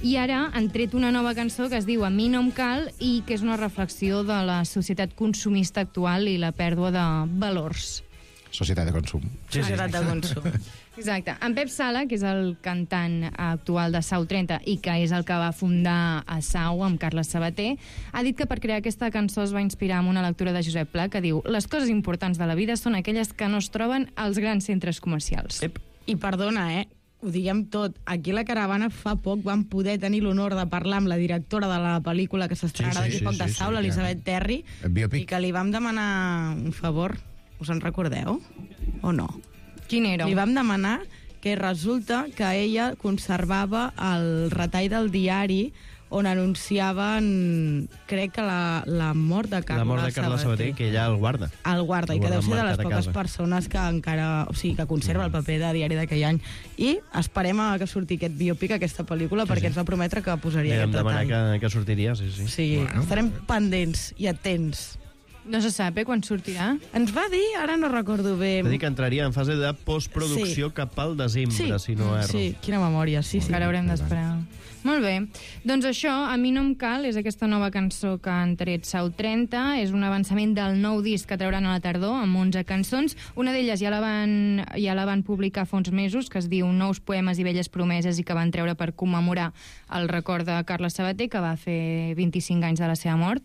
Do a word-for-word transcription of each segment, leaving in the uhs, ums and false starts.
I ara han tret una nova cançó que es diu A mi no em cal i que és una reflexió de la societat consumista actual i la pèrdua de valors. Societat de consum. Sí, sí. Societat de consum. Exacte. En Pep Sala, que és el cantant actual de Sau trenta i que és el que va fundar a Sau amb Carles Sabater, ha dit que per crear aquesta cançó es va inspirar en una lectura de Josep Pla que diu: les coses importants de la vida són aquelles que no es troben als grans centres comercials. Ep. I perdona, eh? Ho diguem tot. Aquí a la Caravana fa poc vam poder tenir l'honor de parlar amb la directora de la pel·lícula que s'estrenarà Sí, sí, d'aquí poc sí, de sí, Sau, sí, l'Elisabet Terry, El biopic. i que li vam demanar un favor. Us en recordeu? O no? Quin era? Li vam demanar que resulta que ella conservava el retall del diari on anunciaven, crec que la, la mort de Carles La mort de Carles Sabater, que ella el guarda. el guarda, El i que deu guarda ser de les marcat a poques casa. persones que encara, o sigui, que conserva el paper de diari d'aquell any. I esperem a que surti aquest biopic, aquesta pel·lícula, perquè ens va prometre que posaria Li vam aquest demanar retall. que, que sortiria, sí, sí. Sí, Bueno. estarem pendents i atents. No se sap, eh, quan sortirà? Ens va dir, ara no recordo bé... Va dir que entraria en fase de postproducció Sí. cap al desembre, si no erro. Sí, quina memòria, sí, sí. Encara haurem d'esperar. Molt bé. Doncs això, A mi no em cal, és aquesta nova cançó que han tret Sau trenta, és un avançament del nou disc que trauran a la tardor, amb onze cançons. Una d'elles ja la van, ja la van publicar fa uns mesos, que es diu Nous poemes i velles promeses, i que van treure per commemorar el record de Carles Sabater, que va fer vint-i-cinc anys de la seva mort.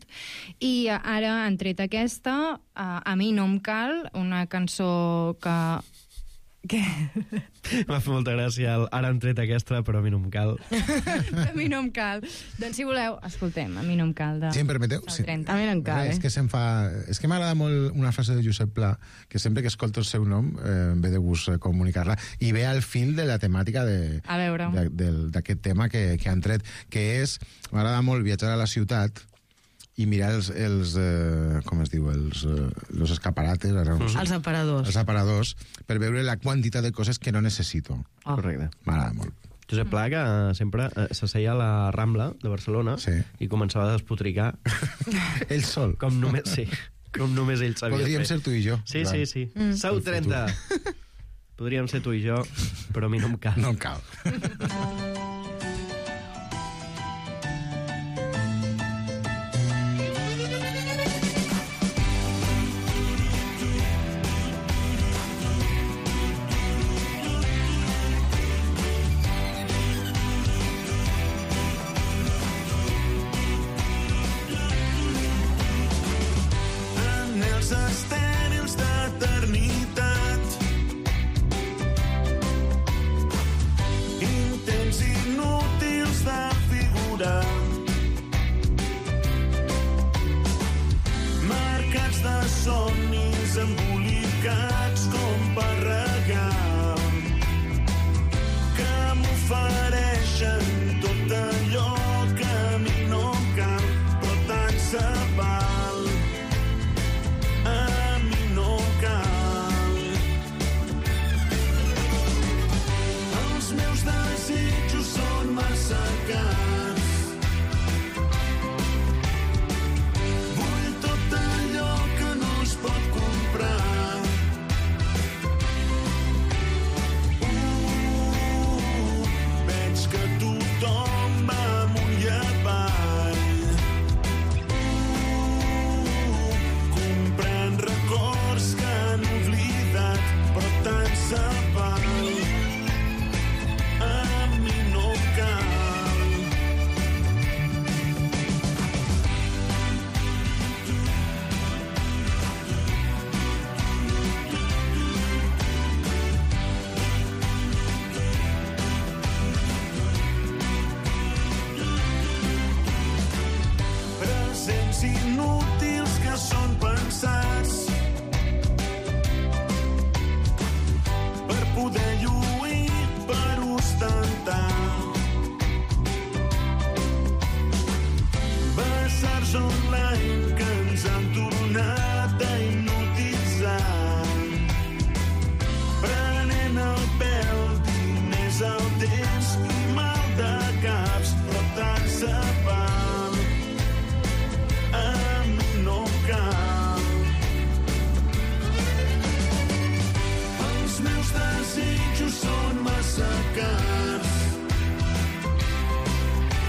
I ara han tret aquesta, A mi no em cal, una cançó que... Què? M'ha fet molta gràcia el ara han tret aquesta, però a mi no em cal. A mi no em cal. Doncs si voleu, escoltem, A mi no em cal de... Si em permeteu? Sau Sí. trenta. A mi no em cal, És eh? que se'm fa... És que m'agrada molt una frase de Josep Pla, que sempre que escolto el seu nom eh, em ve de gust eh, comunicar-la, i ve al fil de la temàtica de- A veure. de- del- d'aquest tema que, que han tret, que és, m'agrada molt viatjar a la ciutat i mirar els, els eh, com es diu, els, eh, los escaparates, ara no sé, Els aparadors. els aparadors, per veure la quantitat de coses que no necessito. Oh. Correcte. M'agrada molt. Josep Pla, que eh, sempre eh, s'asseia a la Rambla de Barcelona Sí. i començava a despotricar Ell sol. com només, sí, com només ell sabia Podríem fer. ser tu i jo. Sí, Joan. sí, sí. Mm. Sau trenta. Podríem ser tu i jo, però a mi no em cal. No em cal. Anhels estèrils d'eternitat, intents inútils de figurar, marcats de somnis embolicats com per regar, que m'ofereixen tot allò que a mi no em cal, però tant se val. A mi no cal. Els meus desitjos són massa cars. Vull tot allò que no es pot comprar. Uh, veig que tothom va amunt i avall. Comprant records que han oblidat, però tant se val. A mi no em cal. Presents inútils que són pensats per poder lluir, per ostentar. Bessars online que ens han tornat a hipnotitzar. Prenent el pèl, diners al temps i mal de caps, però tant se val. A mi no em cal. Els meus desitjos són massa cars.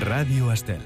Ràdio Estel.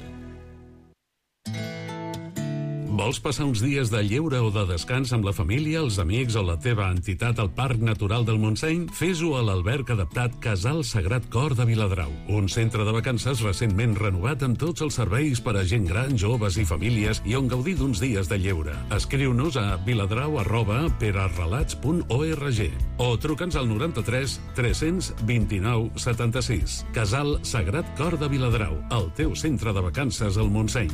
Vols passar uns dies de lleure o de descans amb la família, els amics o la teva entitat al Parc Natural del Montseny? Fes-ho a l'alberg adaptat Casal Sagrat Cor de Viladrau, un centre de vacances recentment renovat amb tots els serveis per a gent gran, joves i famílies i on gaudir d'uns dies de lleure. Escriu-nos a viladrau arroba perarrelats punt org o truca'ns al noranta-tres tres-cents vint-i-nou setanta-sis. Casal Sagrat Cor de Viladrau, el teu centre de vacances al Montseny.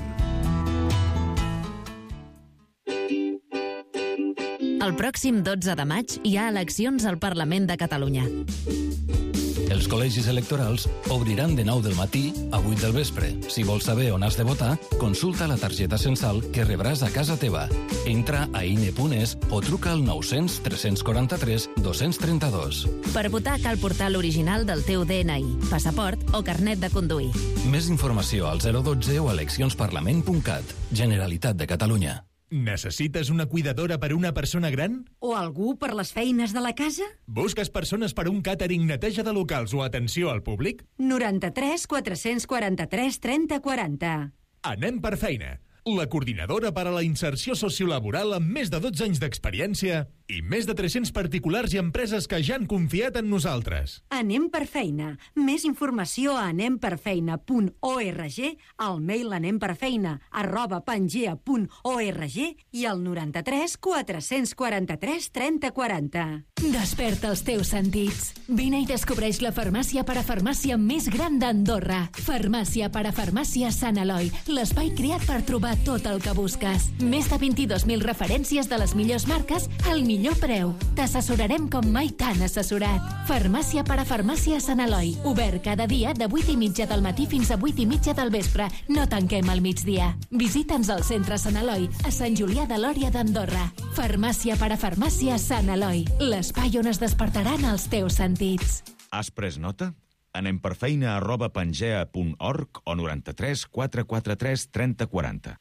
El pròxim dotze de maig hi ha eleccions al Parlament de Catalunya. Els col·legis electorals obriran de nou del matí a vuit del vespre. Si vols saber on has de votar, consulta la targeta censal que rebràs a casa teva. Entra a ine punt es o truca al nou-cents tres-cents quaranta-tres dos-cents trenta-dos. Per votar cal portar l'original del teu de ena i, passaport o carnet de conduir. Més informació al zero dotze o eleccions-parlament punt cat. Generalitat de Catalunya. Necessites una cuidadora per a una persona gran? O algú per les feines de la casa? Busques persones per un càtering, neteja de locals o atenció al públic? noranta-tres quatre-cents quaranta-tres trenta quaranta. Anem per feina. La coordinadora per a la inserció sociolaboral amb més de dotze anys d'experiència i més de tres-cents particulars i empreses que ja han confiat en nosaltres. Anem per feina. Més informació a anem per feina punt org, al mail anemperfeina arroba pangea punt org i al noranta-tres quatre-cents quaranta-tres trenta quaranta. Desperta els teus sentits. Vine i descobreix la farmàcia parafarmàcia més gran d'Andorra. Farmàcia parafarmàcia Sant Eloi, l'espai creat per trobar tot el que busques. Més de vint-i-dos mil referències de les millors marques al millor preu. T'assessorarem com mai t'han assessorat. Farmàcia parafarmàcia Sant Eloi. Obert cada dia de vuit i mitja del matí fins a vuit i mitja del vespre. No tanquem al migdia. Visita'ns al centre Sant Eloi, a Sant Julià de Lòria d'Andorra. Farmàcia parafarmàcia Sant Eloi. L'espai on es despertaran els teus sentits. Has pres nota? Anem per feina arroba pangea punt org o noranta-tres quatre quaranta-tres trenta quaranta.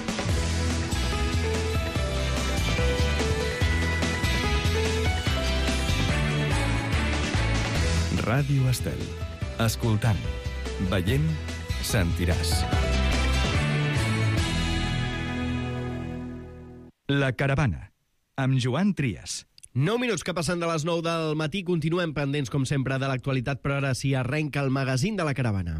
Ràdio Estel. Escoltant, veient, sentiràs. La caravana, amb Joan Trias. nou minuts que passen de les nou del matí. Continuem pendents, com sempre, de l'actualitat, però ara sí arrenca el magazín de la caravana.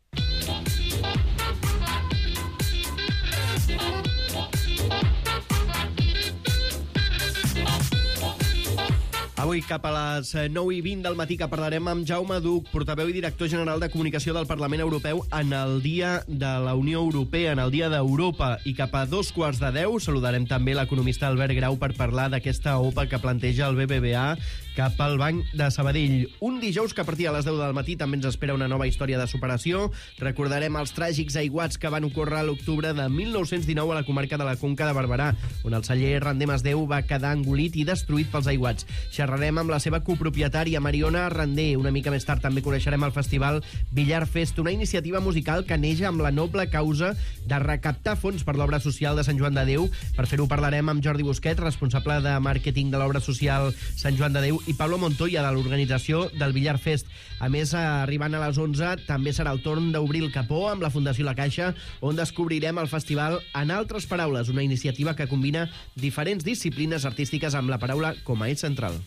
Avui cap a les nou i vint del matí que parlarem amb Jaume Duch, portaveu i director general de comunicació del Parlament Europeu en el Dia de la Unió Europea, en el Dia d'Europa. I cap a dos quarts de deu saludarem també l'economista Albert Grau per parlar d'aquesta O P A que planteja el B B V A cap al Banc de Sabadell. Un dijous que a partir de les deu del matí també ens espera una nova història de superació. Recordarem els tràgics aiguats que van ocórrer a l'octubre de mil nou-cents dinou a la comarca de la Conca de Barberà, on el celler Randé Masdeu va quedar engolit i destruït pels aiguats. Xerrarem amb la seva copropietària Mariona Randé. Una mica més tard també coneixerem el festival Villar Fest, una iniciativa musical que neix amb la noble causa de recaptar fons per l'obra social de Sant Joan de Déu. Per fer-ho parlarem amb Jordi Busquet, responsable de màrqueting de l'obra social Sant Joan de Déu, i Pablo Montoya, de l'organització del Villar Fest. A més, arribant a les onze, també serà el torn d'obrir el capó amb la Fundació La Caixa, on descobrirem el festival En altres paraules, una iniciativa que combina diferents disciplines artístiques amb la paraula com a eix central.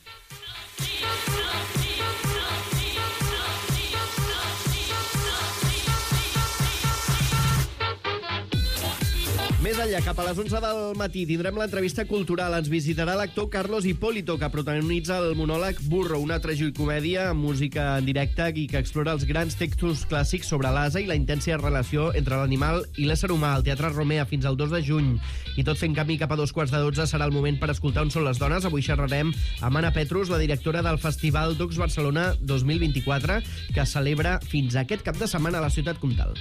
Més enllà, cap a les onze del matí, tindrem l'entrevista cultural. Ens visitarà l'actor Carlos Hipólito, que protagonitza el monòleg Burro, una tragicomèdia amb música en directe i que explora els grans textos clàssics sobre l'ase i la intensa relació entre l'animal i l'ésser humà. Al Teatre Romea fins al dos de juny. I tot fent camí cap a dos quarts de dotze serà el moment per escoltar On són les dones. Avui xerrarem amb Anna Petrus, la directora del Festival Docs Barcelona dos mil vint-i-quatre, que celebra fins aquest cap de setmana a la ciutat comtal.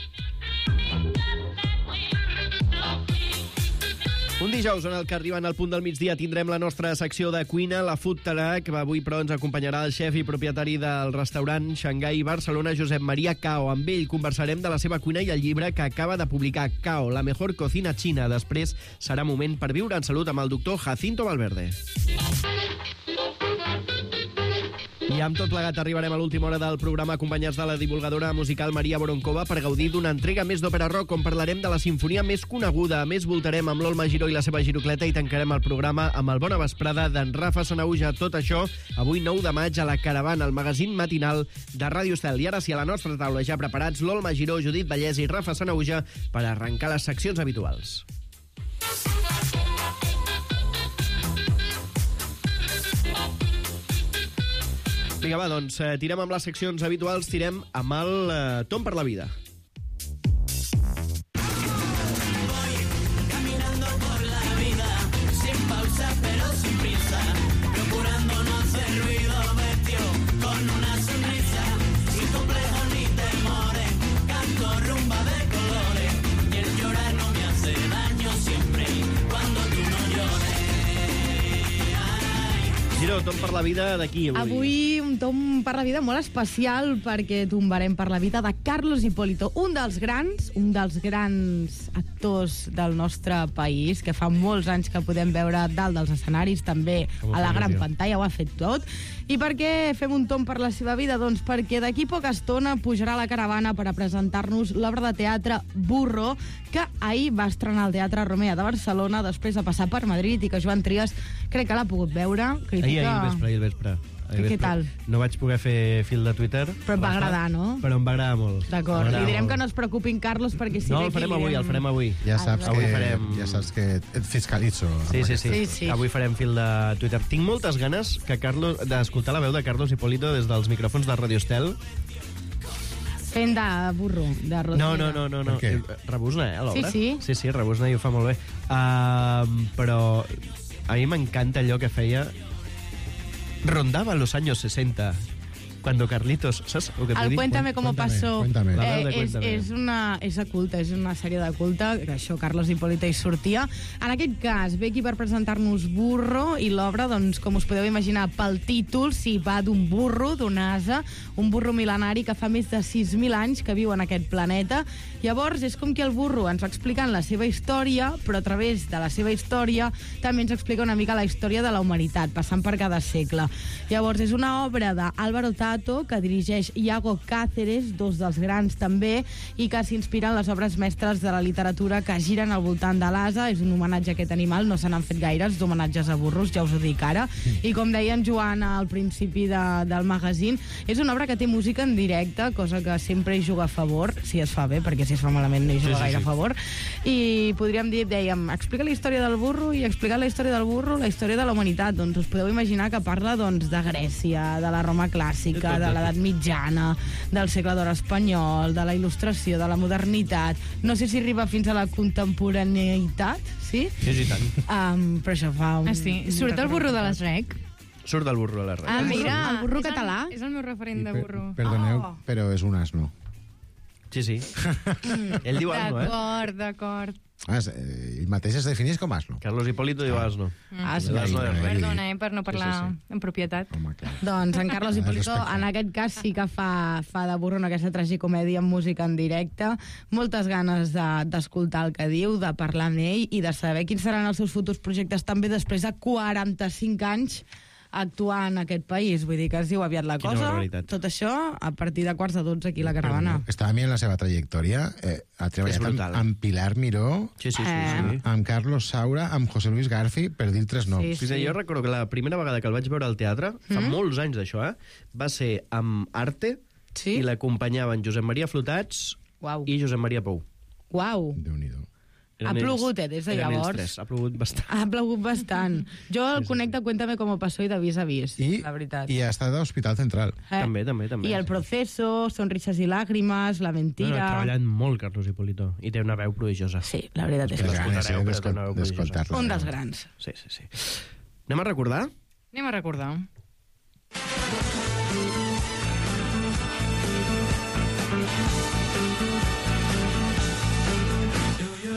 Un dijous en el que arribant al punt del migdia tindrem la nostra secció de cuina, la Food Truck. Avui, però, ens acompanyarà el xef i propietari del restaurant Xangai Barcelona, Josep Maria Cao. Amb ell conversarem de la seva cuina i el llibre que acaba de publicar, Cao, la mejor cocina china. Després serà moment per viure en salut amb el doctor Jacinto Valverde. I amb tot plegat arribarem a l'última hora del programa acompanyats de la divulgadora musical Maria Voronkova per gaudir d'una entrega més d'òpera rock on parlarem de la sinfonia més coneguda. A més, voltarem amb l'Olma Giró i la seva girocleta i tancarem el programa amb el Bona Vesprada d'en Rafa Sanahuja. Tot això avui nou de maig a la Caravana, el magazín matinal de Ràdio Estel. I ara sí, a la nostra taula ja preparats l'Olma Giró, Judit Vallès i Rafa Sanahuja per arrencar les seccions habituals. Vinga, va, doncs, eh, tirem amb les seccions habituals, tirem amb el eh, Tom per la vida. Voy caminando por la vida, sin pausa pero sin prisa, procurando no hacer ruido, vestido con una sonrisa, sin complejos ni temores, canto rumba de colores, y el llorar no me hace daño siempre, cuando tú no llores. Giró, Tom per la vida d'aquí avui. Avui un tom per la vida molt especial perquè tombarem per la vida de Carlos Hipólito, un dels grans, un dels grans actors del nostre país, que fa molts anys que podem veure dalt dels escenaris, també a la gran pantalla, ho ha fet tot. I per què fem un tom per la seva vida? Doncs perquè d'aquí poca estona pujarà a la Caravana per a presentar-nos l'obra de teatre Burro, que ahir va estrenar al Teatre Romea de Barcelona, després de passar per Madrid, i que Joan Trias crec que l'ha pogut veure. Critica... Ahir, ahir al vespre, ahir al vespre. Ahir Què vespre. tal? No vaig poder fer fil de Twitter. Però et va agradar, no? Però em va agradar molt. D'acord, li direm que no es preocupin, Carlos, perquè si No, ve el aquí... farem avui, el farem avui. Ja saps, Avui que, farem... ja saps que et fiscalitzo. Sí, sí, sí, Sí, sí. Avui farem fil de Twitter. Tinc moltes ganes que Carlos d'escoltar la veu de Carlos Hipólito des dels micròfons de Radio Estel. Fent de burro, de Rosmira. No, no, no, no, no. Per què? Rebusna, eh, l'obra? Sí, sí. Sí, sí, rebusna i ho fa molt bé. Uh, però a mi m'encanta allò que feia... Rondava los años sesenta, cuando Carlitos... ¿Sabes lo que te El dic? Cuéntame cómo Cuéntame, pasó cuéntame. La veu eh, de és, Cuéntame. és, una, és de culte, és una sèrie de culte, que això Carlos Hipólito hi sortia. En aquest cas, ve aquí per presentar-nos Burro, i l'obra, doncs, com us podeu imaginar pel títol, s'hi va d'un burro, d'un ase, un burro mil·lenari que fa més de sis mil anys que viu en aquest planeta. Llavors, és com que el burro ens va explicant la seva història, però a través de la seva història també ens explica una mica la història de la humanitat, passant per cada segle. Llavors, és una obra d'Álvaro Tato, que dirigeix Iago Cáceres, dos dels grans també, i que s'inspira en les obres mestres de la literatura que giren al voltant de l'ase. És un homenatge a aquest animal, no se n'han fet gaires d'homenatges a burros, ja us ho dic ara. I com deia en Joan al principi de, del magazín, és una obra que té música en directe, cosa que sempre hi juga a favor, si es fa bé, perquè si es fa malament no hi juga Sí, sí, gaire sí. a favor. I podríem dir, dèiem, explica la història del burro, i explicar la història del burro, la història de la humanitat. Doncs us podeu imaginar que parla doncs, de Grècia, de la Roma clàssica, de l'edat mitjana, del segle d'or espanyol, de la il·lustració, de la modernitat. No sé si arriba fins a la contemporaneïtat, sí? Sí, sí, tant. Um, però això fa un... Ah, sí. Surt el burro de les rec. Surt del burro a la ràdio. Ah, mira, el burro és català? El, és el meu referent de Per- burro. Perdoneu, Oh. però és un asno. Sí, sí. Ell diu asno, eh? D'acord, d'acord. Ah, és, eh, ell mateix es defineix com asno. Carlos Hipólito diu asno. Asno. L'asno del rei. Perdona, eh, per no parlar Sí, sí, en propietat. Home, clar. Doncs en Carlos Ah, Hipólito, respecte. en aquest cas sí que fa, fa de burro en aquesta tragicomèdia amb música en directe. Moltes ganes de- d'escoltar el que diu, de parlar amb ell i de saber quins seran els seus futurs projectes també després de quaranta-cinc anys actuar en aquest país. Vull dir que es diu aviat la Quina cosa. barbaritat. Tot això a partir de quarts de dotze aquí a la Caravana. Estava mirant la seva trajectòria. Eh, ha treballat amb, brutal. amb Pilar Miró, Sí, sí, sí. Eh, sí. amb Carlos Saura, amb José Luis Garfi, per dir tres noms. Sí, Sí, sí, jo recordo que la primera vegada que el vaig veure al teatre, fa Mhm. molts anys d'això, eh, va ser amb Arte Sí? i l'acompanyaven Josep Maria Flotats Uau. i Josep Maria Pou. Uau. Déu-n'hi-do. Eren Ha ells- plogut, eh, des de eren ells llavors? tres. Ha plogut bastant. Ha plogut bastant. Jo el conec de Cuéntame cómo pasó i de vis a vis, I, la veritat. I ha estat a Hospital Central. Eh? També, també, també. I el proceso, Sonrisas i làgrimes, La No, no, ha mentira... treballat molt, Carlos Hipólito, i té una veu prodigiosa. Sí, la veritat és Les que l'escoltareu, ganes, eh, però d'escol- té una veu prodigiosa. d'escoltar-la. un dels grans. Sí, sí, sí. Anem a recordar? Anem a recordar.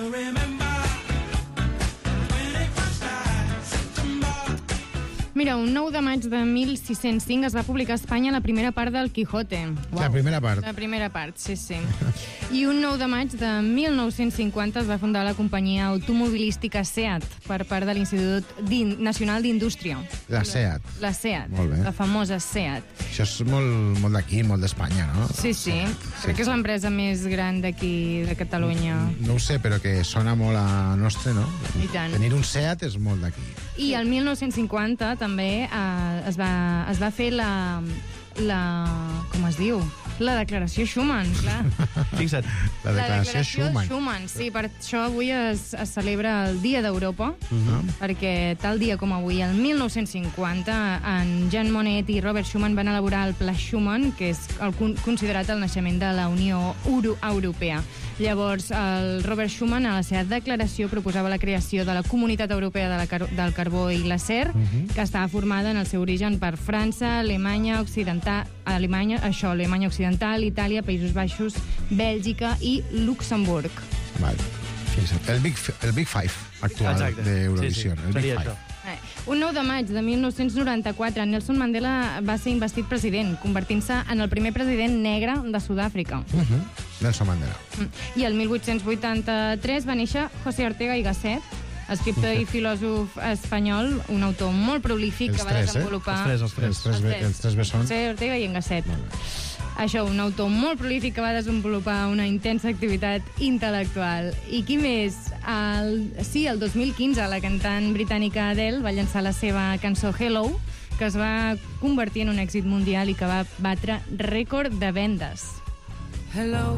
Mira, un un nou de maig de mil sis-cents cinc es va publicar a Espanya la primera part del Quijote. La primera part. La primera part, sí, sí. I un nou de maig de mil nou-cents cinquanta es va fundar la companyia automobilística SEAT per part de l'Institut d'In- Nacional d'Indústria. La SEAT. La SEAT, Molt bé. la famosa SEAT. Això és molt, molt d'aquí, molt d'Espanya, no? Sí, sí. Crec que és l'empresa més gran d'aquí, de Catalunya. No ho sé, però que sona molt a nostre, no? I tant. Tenir un SEAT és molt d'aquí. I el mil nou-cents cinquanta també eh, es, va, es va fer la, la... com es diu? La declaració Schuman, clar. Fixa't. La declaració Schuman. Schuman, sí, per això avui es, es celebra el Dia d'Europa, Uh-huh. perquè tal dia com avui, el mil nou-cents cinquanta, en Jean Monnet i Robert Schuman van elaborar el Pla Schuman, que és el, con- considerat el naixement de la Unió Euro Europea. Llavors, el Robert Schuman, a la seva declaració, proposava la creació de la Comunitat Europea de la car del Carbó i l'Acer, Uh-huh. que estava formada en el seu origen per França, Alemanya Occidental, Alemanya, això, Alemanya Occidental, Itàlia, Països Baixos, Bèlgica i Luxemburg. Vale. Fixa't. El Big, F- el Big Five actual Exacte. d'Eurovisió. Sí, sí. El Big Seria Five. això. Eh, Un nou de maig de mil nou-cents noranta-quatre, Nelson Mandela va ser investit president, convertint-se en el primer president negre de Sud-àfrica. Uh-huh. Nelson Mandela. I el mil vuit-cents vuitanta-tres va néixer José Ortega y Gasset, escriptor i filòsof espanyol, un autor molt prolífic Els que va tres, eh? desenvolupar... Els tres, els tres. Els tres, be- els tres bessons. José Ortega i en Gasset. Això, un autor molt prolífic que va desenvolupar una intensa activitat intel·lectual. I qui més? El, sí, el dos mil quinze, la cantant britànica Adele va llançar la seva cançó Hello, que es va convertir en un èxit mundial i que va batre rècord de vendes. Hello,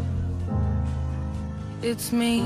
it's me.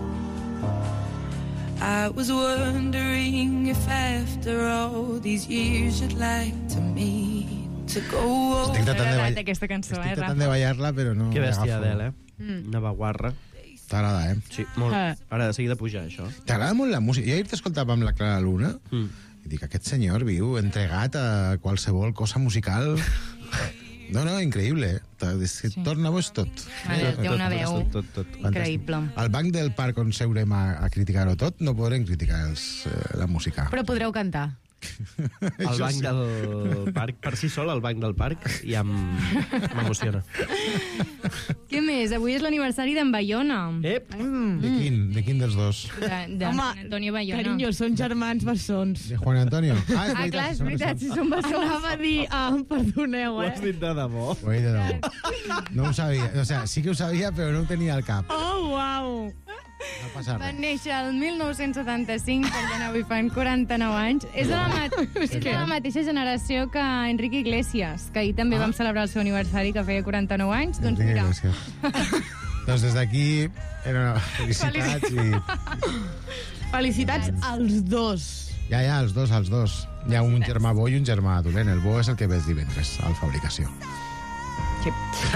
I was wondering if after all these years you'd like to me to go Estic M'ha tratant de, agradat ball... aquesta cançó, Estic eh, tratant Rafa? de ballar-la, però no... Que bèstia, l'agafo. Adele, eh? Mm. Una vaguarra. T'agrada, eh? Sí, molt. Ah. Ara de seguida pujar, això. T'agrada molt la música. Jo ahir t'escoltava amb la Clara Luna Mm. i dic, aquest senyor viu entregat a qualsevol cosa musical. No, no, increïble, eh? És que Sí. torna boig tot. Vale, té una veu Tot, tot, tot. increïble. Al banc del parc on seurem a, a criticar-ho tot, no podrem criticar els, eh, la música. Però podreu cantar. El Això banc sí. del parc, per si sol, el banc del parc, ja m- m'emociona. Què més? Avui és l'aniversari d'en Bayona. Ep! De quin? De quin dels dos? De, de Home, Antonio Bayona. Carinyo, són germans bessons. De Juan Antonio? Ah, és Ah, clar, és són veritat, si són bessons. Anava a dir, ah, perdoneu, Ho eh? has dit de debò? Ho he dit de debò. No ho sabia. O sea, sí que ho sabia, però no ho tenia al cap. Oh, uau! No passa Van res. néixer el mil nou-cents setanta-cinc, per tant avui fan quaranta-nou anys. És de la, mat és de la mateixa generació que Enrique Iglesias, que ahir també Ah. vam celebrar el seu aniversari, que feia quaranta-nou anys. Doncs Enrique mira, Iglesias. Doncs des d'aquí, era felicitats i... Felicitats als dos. Ja, ja, els dos, els dos. Hi ha un germà bo i un germà dolent. El bo és el que ves divendres, al Fabricació. sí.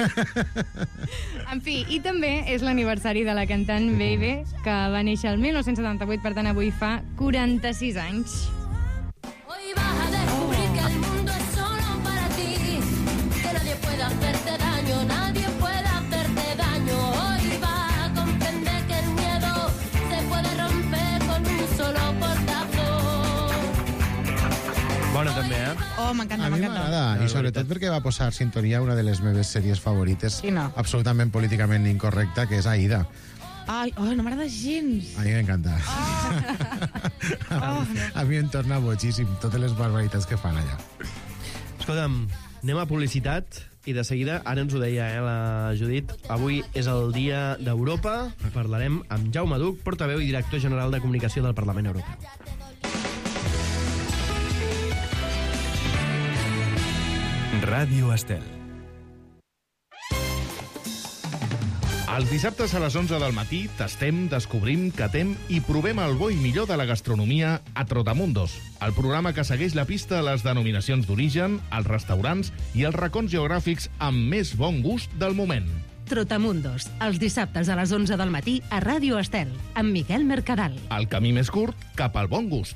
En fi, i també és l'aniversari de la cantant Bebe, que va néixer el mil nou-cents setanta-vuit, per tant avui fa quaranta-sis anys. Hoy vas a descubrir que el mundo es solo para ti, que nadie puede hacerte daño, nadie puede hacerte daño. Hoy vas a comprender que el miedo se puede romper con un solo portazo. Bona, també, eh? Oh, m'encanta, A mi m'encanta. m'agrada, i sobretot perquè va posar sintonia una de les meves sèries favorites, Quina? absolutament políticament incorrecta, que és Aida. Ai, oh, no m'agrada gens. A mi m'encanta. Oh, A mi em torna boigíssim totes les barbaritats que fan allà. Escolta'm, anem a publicitat i de seguida, ara ens ho deia eh, la Judit, avui és el Dia d'Europa, parlarem amb Jaume Duch, portaveu i director general de comunicació del Parlament Europeu. Ràdio Estel. Els dissabtes a les onze del matí tastem, descobrim, catem i provem el bo i millor de la gastronomia a Trotamundos, el programa que segueix la pista a les denominacions d'origen, els restaurants i els racons geogràfics amb més bon gust del moment. Trotamundos, els dissabtes a les onze del matí a Ràdio Estel, amb Miquel Mercadal. El camí més curt cap al bon gust.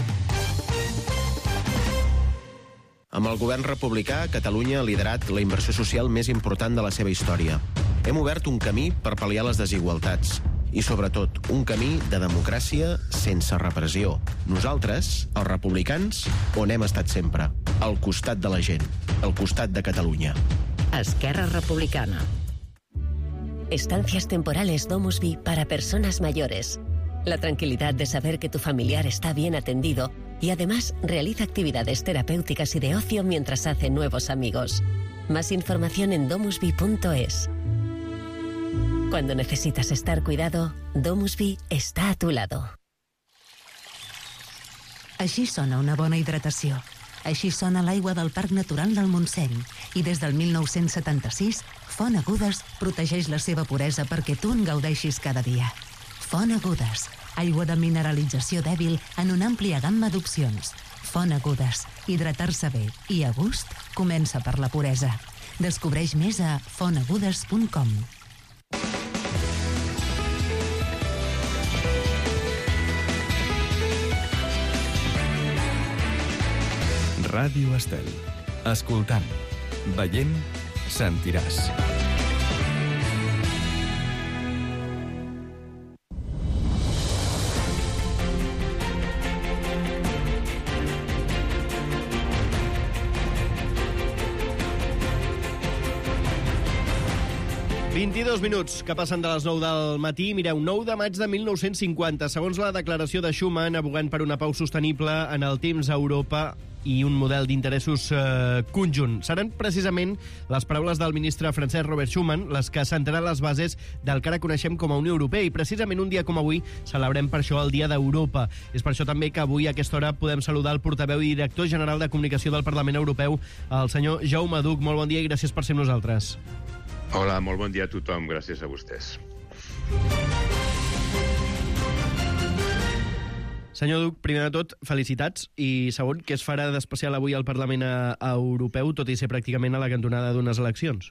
Amb el govern republicà, Catalunya ha liderat la inversió social més important de la seva història. Hem obert un camí per pal·liar les desigualtats. i, sobretot, un camí de democràcia sense repressió. Nosaltres, els republicans, on hem estat sempre, al costat de la gent, al costat de Catalunya. Esquerra Republicana. Estancias temporales Domusvi para personas mayores. La tranquilidad de saber que tu familiar está bien atendido y además realiza actividades terapéuticas y de ocio mientras hace nuevos amigos. Más información en domusvi punto es. Cuando necesitas estar cuidado, Domusvi està a tu lado. Així sona una bona hidratació. Així sona l'aigua del Parc Natural del Montseny. I des del mil nou-cents setanta-sis, Font Agudes protegeix la seva puresa perquè tu en gaudeixis cada dia. Font Agudes, aigua de mineralització dèbil en una àmplia gamma d'opcions. Font Agudes, hidratar-se bé i a gust comença per la puresa. Descobreix més a font agudes punt com. Ràdio Estel. Escoltant, veient, sentiràs. vint-i-dos minuts que passen de les nou del matí. Mireu, nou de maig de mil nou-cents cinquanta. Segons la declaració de Schuman, abogant per una pau sostenible en el temps a Europa i un model d'interessos eh, conjunt. Seran precisament les paraules del ministre francès Robert Schuman les que assentaran les bases del que ara coneixem com a Unió Europea, i precisament un dia com avui celebrem per això el Dia d'Europa. És per això també que avui a aquesta hora podem saludar el portaveu i director general de comunicació del Parlament Europeu, el senyor Jaume Duch. Molt bon dia i gràcies per ser amb nosaltres. Hola, molt bon dia a tothom. Gràcies a vostès. Senyor Duch, primer de tot, felicitats. I segon, què es farà d'especial avui al Parlament Europeu, tot i ser pràcticament a la cantonada d'unes eleccions?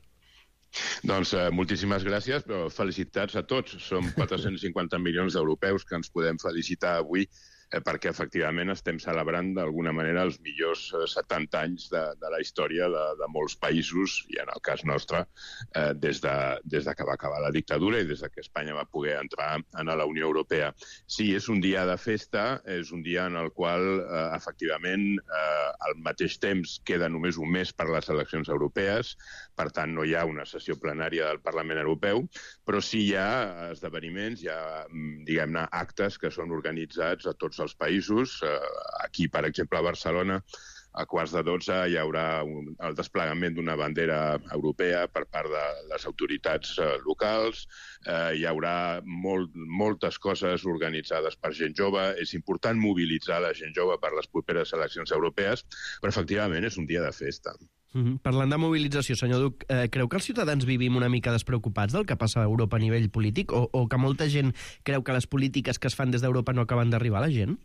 Doncs eh, moltíssimes gràcies, però felicitats a tots. Som quatre-cents cinquanta milions d'europeus que ens podem felicitar avui eh, perquè efectivament estem celebrant d'alguna manera els millors eh, setanta anys de, de la història de, de molts països, i en el cas nostre, eh, des, de, des de que va acabar la dictadura i des de que Espanya va poder entrar en la Unió Europea. Sí, és un dia de festa, és un dia en el qual eh, efectivament eh, al mateix temps queda només un mes per les eleccions europees, per tant no hi ha una sessió plenària del Parlament Europeu, però sí hi ha esdeveniments, hi ha, diguem-ne, actes que són organitzats a tots els països. Aquí, per exemple, a Barcelona, a quarts de dotze hi haurà un, el desplegament d'una bandera europea per part de les autoritats eh, locals. Eh, hi haurà molt, moltes coses organitzades per gent jove. És important mobilitzar la gent jove per les properes eleccions europees, però efectivament és un dia de festa. Mm-hmm. Parlant de mobilització, senyor Duch, eh, creu que els ciutadans vivim una mica despreocupats del que passa a Europa a nivell polític, o, o que molta gent creu que les polítiques que es fan des d'Europa no acaben d'arribar a la gent?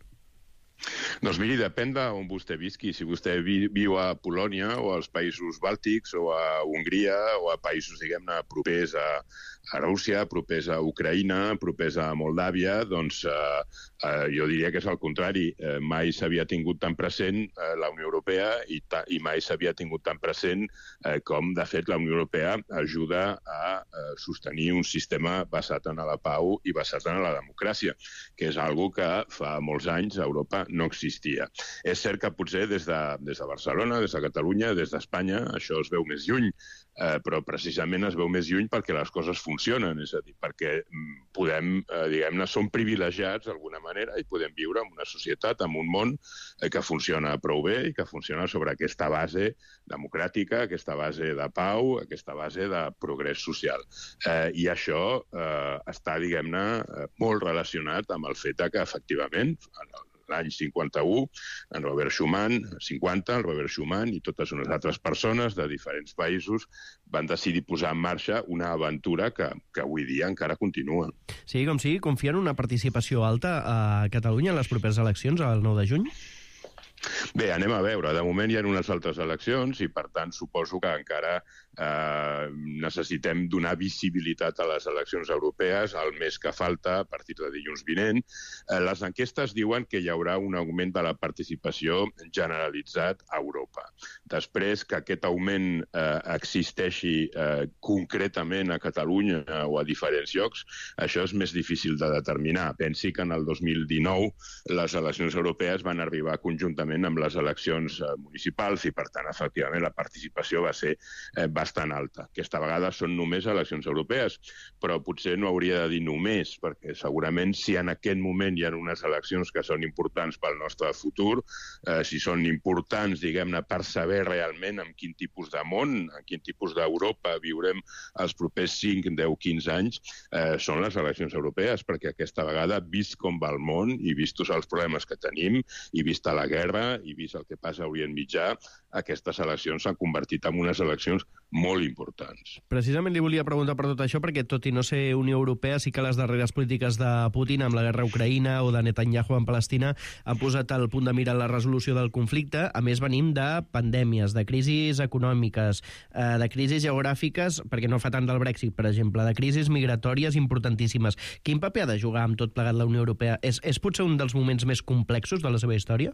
Doncs miri, depèn d'on vostè visqui. Si vostè vi, viu a Polònia o als països bàltics o a Hongria o a països, diguem-ne, propers a, a Rússia, propers a Ucraïna, propers a Moldàvia, doncs eh, eh, jo diria que és el contrari. Eh, mai s'havia tingut tan present eh, la Unió Europea i, ta, i mai s'havia tingut tan present eh, com, de fet, la Unió Europea ajuda a eh, sostenir un sistema basat en la pau i basat en la democràcia, que és algo que fa molts anys a Europa no existia. És cert que potser des de, des de Barcelona, des de Catalunya, des d'Espanya, això es veu més lluny, eh, però precisament es veu més lluny perquè les coses funcionen, és a dir, perquè podem, eh, diguem-ne, som privilegiats d'alguna manera i podem viure en una societat, en un món eh, que funciona prou bé i que funciona sobre aquesta base democràtica, aquesta base de pau, aquesta base de progrés social. Eh, I això eh, està, diguem-ne, molt relacionat amb el fet que, efectivament, en el l'any cinquanta-u, en Robert Schuman, cinquanta, el Robert Schuman i totes unes altres persones de diferents països van decidir posar en marxa una aventura que, que avui dia encara continua. Sí, com sigui, confien en una participació alta a Catalunya en les properes eleccions, el nou de juny? Bé, anem a veure. De moment hi ha unes altres eleccions i, per tant, suposo que encara Eh, necessitem donar visibilitat a les eleccions europees el mes que falta, a partir de dilluns vinent. Eh, les enquestes diuen que hi haurà un augment de la participació generalitzat a Europa. Després que aquest augment eh, existeixi eh, concretament a Catalunya eh, o a diferents llocs, això és més difícil de determinar. Pensi que en el dos mil dinou les eleccions europees van arribar conjuntament amb les eleccions eh, municipals i, per tant, efectivament, la participació va ser eh, bastant bastant alta. Aquesta vegada són només eleccions europees, però potser no hauria de dir només, perquè segurament si en aquest moment hi ha unes eleccions que són importants pel nostre futur, eh, si són importants, diguem-ne, per saber realment en quin tipus de món, en quin tipus d'Europa viurem els propers cinc, deu, quinze anys, eh, són les eleccions europees, perquè aquesta vegada, vist com va el món i vistos els problemes que tenim, i vista la guerra, i vist el que passa a Orient Mitjà, aquestes eleccions s'han convertit en unes eleccions molt importants. Precisament li volia preguntar per tot això, perquè tot i no ser Unió Europea, sí que les darreres polítiques de Putin amb la guerra a Ucraïna o de Netanyahu en Palestina han posat al punt de mira la resolució del conflicte. A més, venim de pandèmies, de crisis econòmiques, de crisis geogràfiques, perquè no fa tant del Brexit, per exemple, de crisis migratòries importantíssimes. Quin paper ha de jugar amb tot plegat la Unió Europea? És, és potser un dels moments més complexos de la seva història?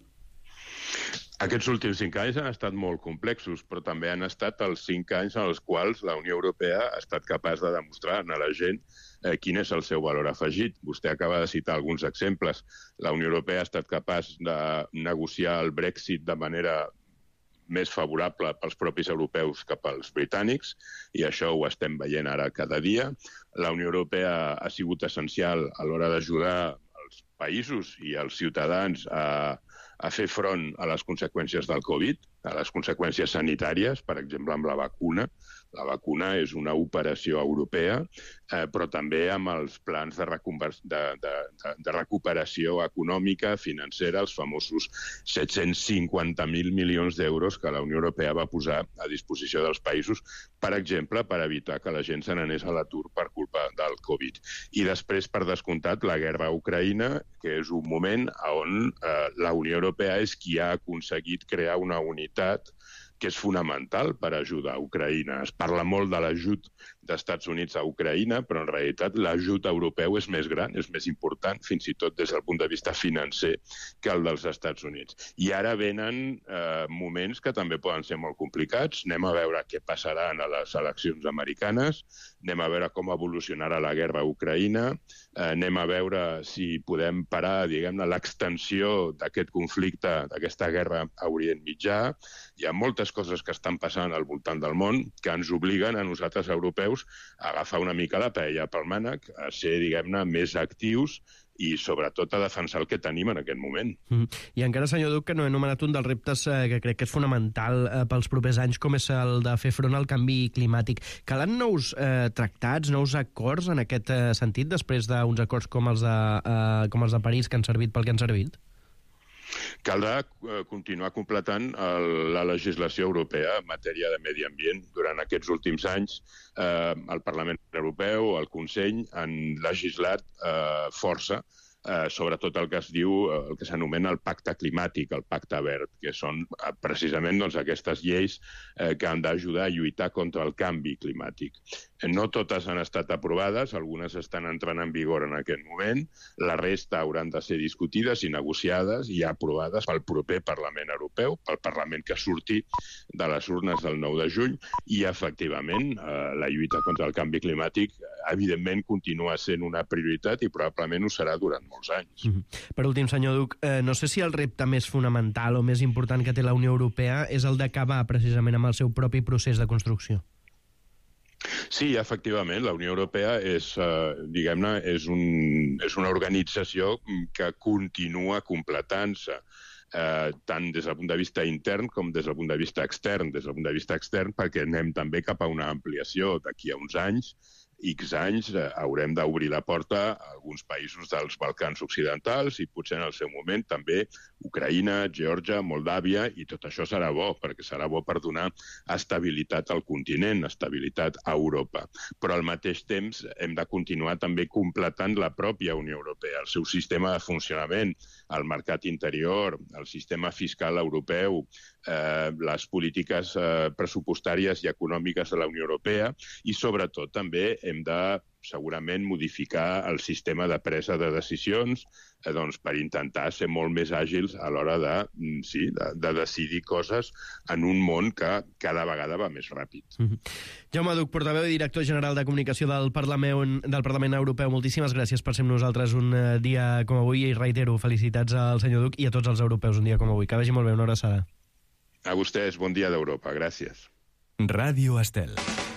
Aquests últims cinc anys han estat molt complexos, però també han estat els cinc anys en els quals la Unió Europea ha estat capaç de demostrar a la gent eh, quin és el seu valor afegit. Vostè acaba de citar alguns exemples. La Unió Europea ha estat capaç de negociar el Brexit de manera més favorable pels propis europeus que pels britànics, i això ho estem veient ara cada dia. La Unió Europea ha sigut essencial a l'hora d'ajudar els països i els ciutadans a a fer front a les conseqüències del Covid, a les conseqüències sanitàries, per exemple, amb la vacuna. La vacuna és una operació europea, eh, però també amb els plans de, de, de, de recuperació econòmica, financera, els famosos set-cents cinquanta mil milions d'euros que la Unió Europea va posar a disposició dels països, per exemple, per evitar que la gent se n'anés a l'atur per culpa del Covid. I després, per descomptat, la guerra a Ucraïna, que és un moment on eh, la Unió Europea és qui ha aconseguit crear una unitat que és fonamental per ajudar a Ucraïna. Es parla molt de l'ajut dels Estats Units a Ucraïna, però en realitat l'ajut europeu és més gran, és més important, fins i tot des del punt de vista financer, que el dels Estats Units. I ara venen eh, moments que també poden ser molt complicats. Anem a veure què passarà a les eleccions americanes, anem a veure com evolucionarà la guerra a Ucraïna, eh, anem a veure si podem parar, diguem-ne, l'extensió d'aquest conflicte, d'aquesta guerra a Orient Mitjà. Hi ha moltes coses que estan passant al voltant del món que ens obliguen a nosaltres, europeus, a agafar una mica la paella pel mànec, a ser, diguem-ne, més actius i, sobretot, a defensar el que tenim en aquest moment. Mm. I encara, senyor Duc, que no he anomenat un dels reptes eh, que crec que és fonamental eh, pels propers anys, com és el de fer front al canvi climàtic. Calen nous eh, tractats, nous acords en aquest eh, sentit, després d'uns acords com els de, eh, com els de París, que han servit pel que han servit? Caldrà eh, continuar completant el, la legislació europea en matèria de medi ambient. Durant aquests últims anys, eh, el Parlament Europeu, el Consell, han legislat eh, força eh, sobretot el que es diu, el que s'anomena el pacte climàtic, el pacte verd, que són eh, precisament doncs, aquestes lleis eh, que han d'ajudar a lluitar contra el canvi climàtic. No totes han estat aprovades, algunes estan entrant en vigor en aquest moment, la resta hauran de ser discutides i negociades i aprovades pel proper Parlament Europeu, pel Parlament que surti de les urnes del nou de juny, i efectivament eh, la lluita contra el canvi climàtic evidentment continua sent una prioritat i probablement ho serà durant molts anys. Mm-hmm. Per últim, senyor Duc, eh, no sé si el repte més fonamental o més important que té la Unió Europea és el d'acabar precisament amb el seu propi procés de construcció. Sí, efectivament, la Unió Europea és, eh, diguem-ne, és, un, és una organització que continua completant-se, eh, tant des del punt de vista intern com des del punt de vista extern. Des del punt de vista extern perquè anem també cap a una ampliació d'aquí a uns anys, X anys, eh, haurem d'obrir la porta a alguns països dels Balcans occidentals i potser en el seu moment també Ucraïna, Geòrgia, Moldàvia, i tot això serà bo, perquè serà bo per donar estabilitat al continent, estabilitat a Europa. Però al mateix temps hem de continuar també completant la pròpia Unió Europea, el seu sistema de funcionament, el mercat interior, el sistema fiscal europeu, eh, les polítiques eh, pressupostàries i econòmiques de la Unió Europea i, sobretot, també hem de segurament modificar el sistema de presa de decisions eh, doncs, per intentar ser molt més àgils a l'hora de, sí, de, de decidir coses en un món que cada vegada va més ràpid. Mm-hmm. Jaume Duch, portaveu i director general de comunicació del Parlament, del Parlament Europeu, moltíssimes gràcies per ser amb nosaltres un dia com avui i reitero, felicitats al senyor Duch i a tots els europeus un dia com avui. Que vagi molt bé, una abraçada. A vostès, bon dia d'Europa. Gràcies. Ràdio Estel.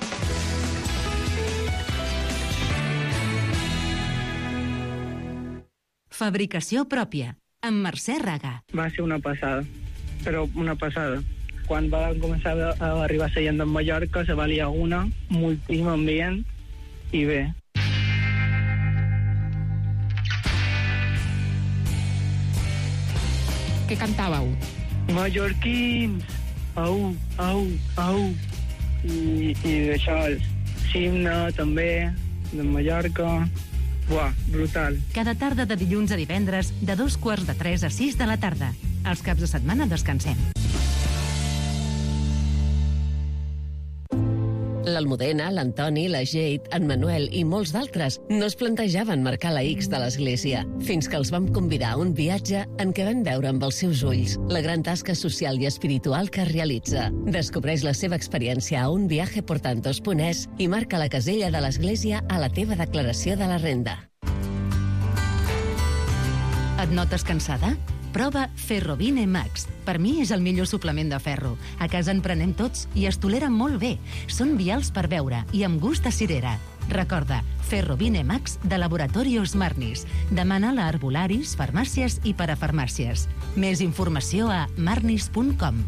Fabricació pròpia, amb Mercè Raga. Va ser una passada, però una passada. Quan va començar a arribar la gent de Mallorca, se va liar una, moltíssim ambient, i bé. Què cantàveu? Mallorquins, au, au, au. I, i això, l'himne també, de Mallorca. Buah, brutal. Cada tarda de dilluns a divendres, de dos quarts de tres a sis de la tarda. Els caps de setmana descansem. L'Almudena, l'Antoni, la Jade, en Manuel i molts d'altres no es plantejaven marcar la X de l'església, fins que els vam convidar a un viatge en què van veure amb els seus ulls la gran tasca social i espiritual que realitza. Descobreix la seva experiència a un viaje por tantos punt es i marca la casella de l'església a la teva declaració de la renda. Et notes cansada? Prova Ferrovine Max. Per mi és el millor suplement de ferro. A casa en prenem tots i es tolera molt bé. Són vials per beure i amb gust a cirera. Recorda, Ferrovine Max de Laboratorios Marnis. Demana-la a herbolaris, farmàcies i parafarmàcies. Més informació a marnis punt com.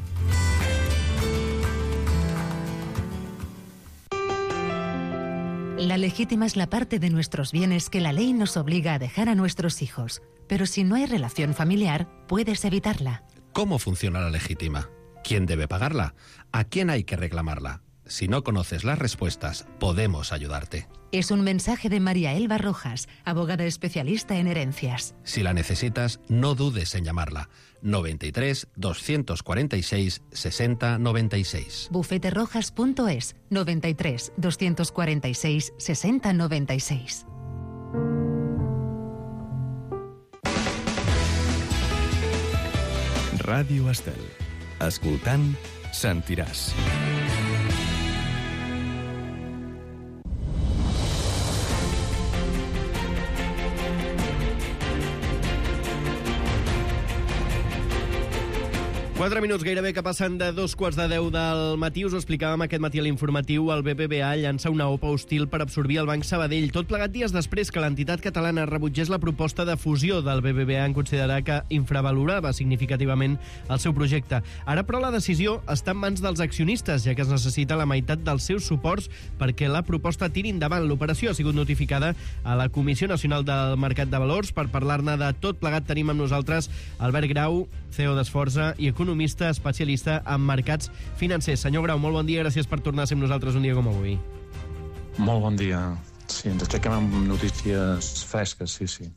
La legítima es la parte de nuestros bienes que la ley nos obliga a dejar a nuestros hijos. Pero si no hay relación familiar, puedes evitarla. ¿Cómo funciona la legítima? ¿Quién debe pagarla? ¿A quién hay que reclamarla? Si no conoces las respuestas, podemos ayudarte. Es un mensaje de María Elba Rojas, abogada especialista en herencias. Si la necesitas, no dudes en llamarla. noventa y tres, doscientos cuarenta y seis, sesenta noventa y seis. bufete rojas punto es, noventa y tres, doscientos cuarenta y seis, sesenta noventa y seis. Ràdio Estel. Escoltant, sentiràs. Quatre minuts gairebé que passen de dos quarts de deu del matí. Us ho explicàvem aquest matí a l'informatiu. El B B V A llança una OPA hostil per absorbir el Banc Sabadell. Tot plegat dies després que l'entitat catalana rebutgés la proposta de fusió del B B V A en considerar que infravalorava significativament el seu projecte. Ara, però, la decisió està en mans dels accionistes, ja que es necessita la meitat dels seus suports perquè la proposta tiri endavant. L'operació ha sigut notificada a la Comissió Nacional del Mercat de Valors. Per parlar-ne de tot plegat tenim amb nosaltres Albert Grau, C E O d'Esforza i economista especialista en mercats financers. Senyor Grau, molt bon dia, gràcies per tornar a ser amb nosaltres un dia com avui. Molt bon dia. Sí, ens aixequem amb notícies fresques, sí, sí.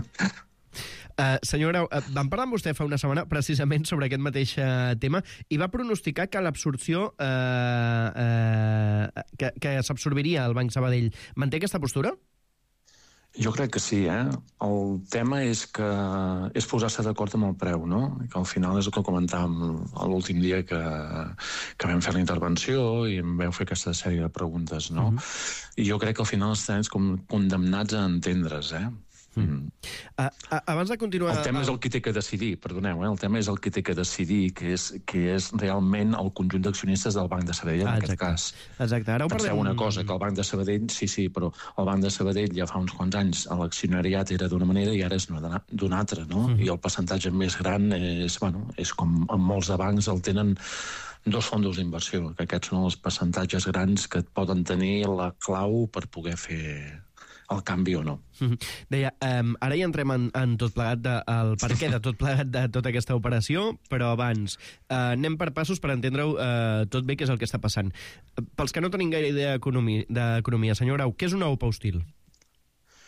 Uh, senyor Grau, uh, vam parlar amb vostè fa una setmana precisament sobre aquest mateix uh, tema i va pronosticar que l'absorció uh, uh, que, que s'absorbiria el Banc Sabadell. Manté aquesta postura? Jo crec que sí, eh? El tema és que és posar-se d'acord amb el preu, no? Que al final és el que comentàvem l'últim dia que, que vam fer la intervenció i em vau fer aquesta sèrie de preguntes, no? Uh-huh. I jo crec que al final estem com condemnats a entendre's, eh? Mm. Uh, uh, abans de continuar... El tema és el que té que decidir, perdoneu, eh? El tema és el que té que decidir, que és, que és realment el conjunt d'accionistes del Banc de Sabadell, en ah, aquest cas. Exacte, ara ho Penseu parlem... una cosa, que el Banc de Sabadell, sí, sí, però el Banc de Sabadell ja fa uns quants anys l'accionariat era d'una manera i ara és d'una altra, no? Mm. I el percentatge més gran és, bueno, és com en molts de bancs el tenen dos fons d'inversió, que aquests són els percentatges grans que et poden tenir la clau per poder fer el canvi o no. Deia, um, ara hi entrem en, en tot plegat, de, el per què de tot plegat de tota aquesta operació, però abans uh, anem per passos per entendre-ho uh, tot bé què és el que està passant. Pels que no tenim gaire idea d'economia, d'economia, senyor Grau, què és una OPA hostil?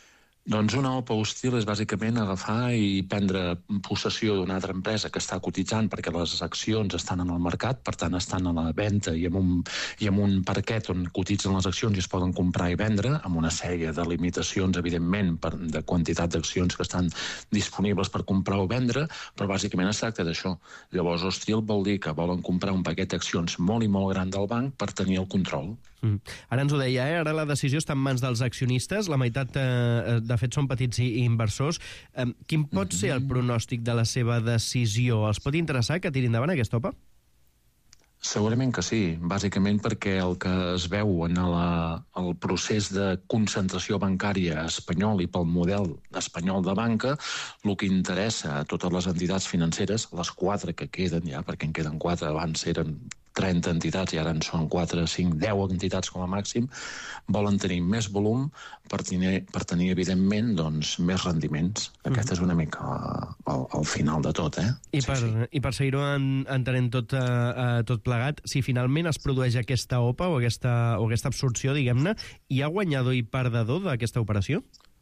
Doncs una O P A hostil és bàsicament agafar i prendre possessió d'una altra empresa que està cotitzant perquè les accions estan en el mercat, per tant estan a la venda i amb un, i amb un parquet on cotitzen les accions i es poden comprar i vendre, amb una sèrie de limitacions, evidentment, per, de quantitat d'accions que estan disponibles per comprar o vendre, però bàsicament es tracta d'això. Llavors, hostil vol dir que volen comprar un paquet d'accions molt i molt gran del banc per tenir el control. Mm. Ara ens ho deia, eh? Ara la decisió està en mans dels accionistes, la meitat, eh, de fet, són petits i inversors. Eh, quin pot mm-hmm. ser el pronòstic de la seva decisió? Els pot interessar que tiri endavant aquesta O P A? Segurament que sí, bàsicament perquè el que es veu en la, el procés de concentració bancària espanyol i pel model espanyol de banca, el que interessa a totes les entitats financeres, les quatre que queden ja, perquè en queden quatre, abans eren trenta entitats i ara en són quatre, cinc, deu entitats com a màxim, volen tenir més volum per tenir, per tenir evidentment, doncs, més rendiments. Mm. Aquest és una mica el, el final de tot, eh? I per, sí, sí. I per seguir-ho en, entenent tot, uh, tot plegat, si finalment es produeix aquesta O P A o aquesta, o aquesta absorció, diguem-ne, hi ha guanyador i perdedor d'aquesta operació?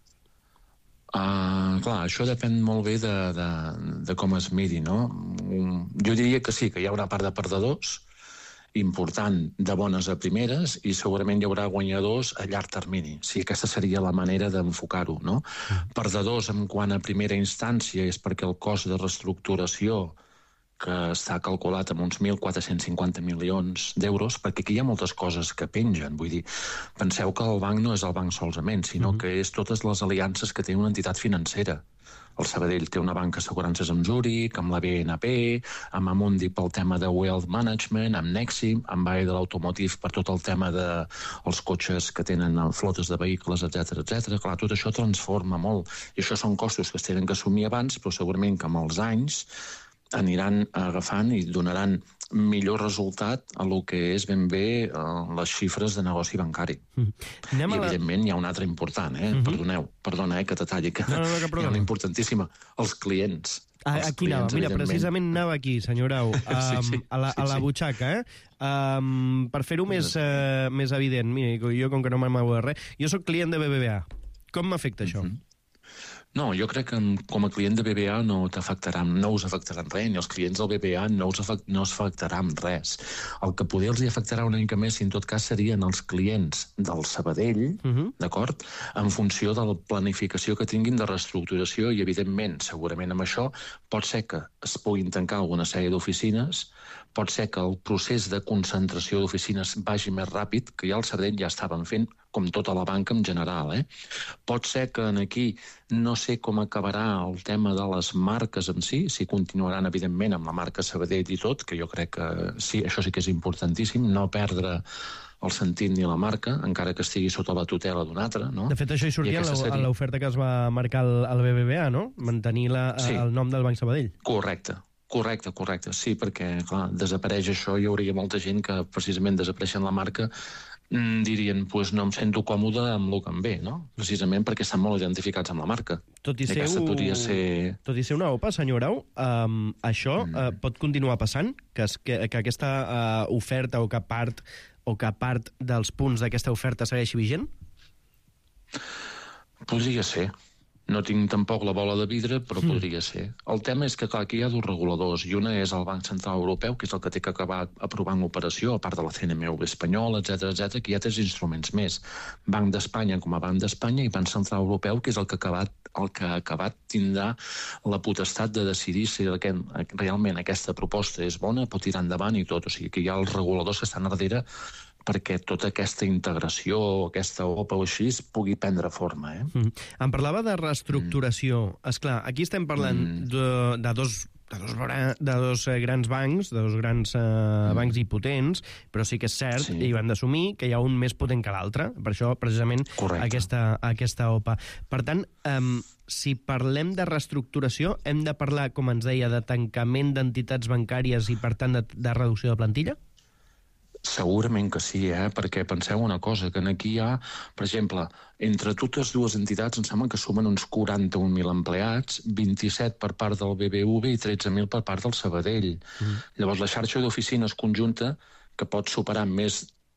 Uh, clar, això depèn molt bé de, de, de com es miri, no? Jo diria que sí, que hi ha una part de perdedors important de bones a primeres i segurament hi haurà guanyadors a llarg termini. Sí, aquesta seria la manera d'enfocar-ho, no? Mm. Perdedors en quant a primera instància és perquè el cost de reestructuració que està calculat amb uns mil quatre-cents cinquanta milions d'euros, perquè aquí hi ha moltes coses que pengen. Vull dir, penseu que el banc no és el banc solament, sinó mm-hmm. que és totes les aliances que té una entitat financera. El Sabadell té una banca d'assegurances amb Zurich, amb la B N P, amb Amundi pel tema de Wealth Management, amb Nexi, amb Bae de l'Automotive per tot el tema dels de cotxes que tenen flotes de vehicles, etcètera, etcètera. Clar, tot això transforma molt. I això són costos que es tenen que assumir abans, però segurament que amb els anys aniran agafant i donaran millor resultat a lo que és ben bé uh, les xifres de negoci bancari. Mm. I, evidentment, la... hi ha una altra important, eh? Mm-hmm. Perdoneu, perdona, eh, que t'atalli, que no, no, no, hi ha una importantíssima. Els clients. Ah, els aquí clients, anava, mira, precisament anava aquí, senyor Grau, um, sí, sí, a, la, a la sí, butxaca, eh? Um, per fer-ho més, uh, més evident, mira, jo com que no m'amago de res, jo sóc client de B B V A. Com m'afecta això? Mm-hmm. No, jo crec que com a client de B B A no t'afectarà, no us afectarà res, ni els clients del B B A no us afect, no us afectarà res. El que poder els hi afectarà una mica més, si en tot cas, serien els clients del Sabadell, uh-huh. d'acord?, en funció de la planificació que tinguin de reestructuració i, evidentment, segurament amb això, pot ser que es puguin tancar alguna sèrie d'oficines, pot ser que el procés de concentració d'oficines vagi més ràpid, que ja el Sabadell ja estaven fent, com tota la banca en general. Eh? Pot ser que aquí no sé com acabarà el tema de les marques en si, si continuaran, evidentment, amb la marca Sabadell i tot, que jo crec que sí, això sí que és importantíssim, no perdre el sentit ni la marca, encara que estigui sota la tutela d'un altre. No? De fet, això hi sortia a l'oferta que es va marcar al B B V A, no? Mantenir la, sí. el nom del Banc Sabadell. Correcte. Correcte, correcte. Sí, perquè, clar, desapareix això, hi hauria molta gent que precisament desapareixen la marca, dirien, pues no em sento còmode amb el que em ve, no? Precisament perquè estan molt identificats amb la marca. Tot i, ser, ser... Tot i ser una O P A, senyor Grau, um, això mm. uh, pot continuar passant? Que, es, que, que aquesta uh, oferta o que part o que part dels punts d'aquesta oferta segueixi vigent? Podria ser. No tinc tampoc la bola de vidre, però mm. podria ser. El tema és que, clar, aquí hi ha dos reguladors, i una és el Banc Central Europeu, que és el que té que acabar aprovant l'operació, a part de la C N M V espanyol, etcètera, etcètera, que hi ha tres instruments més. Banc d'Espanya com a Banc d'Espanya i Banc Central Europeu, que és el que ha acabat, el que ha acabat tindrà la potestat de decidir si realment aquesta proposta és bona, pot tirar endavant i tot. O sigui, que hi ha els reguladors que estan a darrere perquè tota aquesta integració, aquesta O P A o així, pugui prendre forma. Eh? Mm. Em parlava de reestructuració. Mm. Esclar, aquí estem parlant mm. de, de dos... De dos, de dos grans bancs, de dos grans uh, mm. bancs i potents, però sí que és cert, sí. i van d'assumir que hi ha un més potent que l'altre. Per això, precisament, aquesta, aquesta O P A. Per tant, um, si parlem de reestructuració, hem de parlar, com ens deia, de tancament d'entitats bancàries i, per tant, de, de reducció de plantilla? Segurament que sí, eh? Perquè penseu una cosa, que aquí hi ha, per exemple, entre totes dues entitats em sembla que sumen uns quaranta-un mil empleats, vint-i-set per part del B B V i tretze mil per part del Sabadell. Mm. Llavors, la xarxa d'oficines conjunta, que pot superar més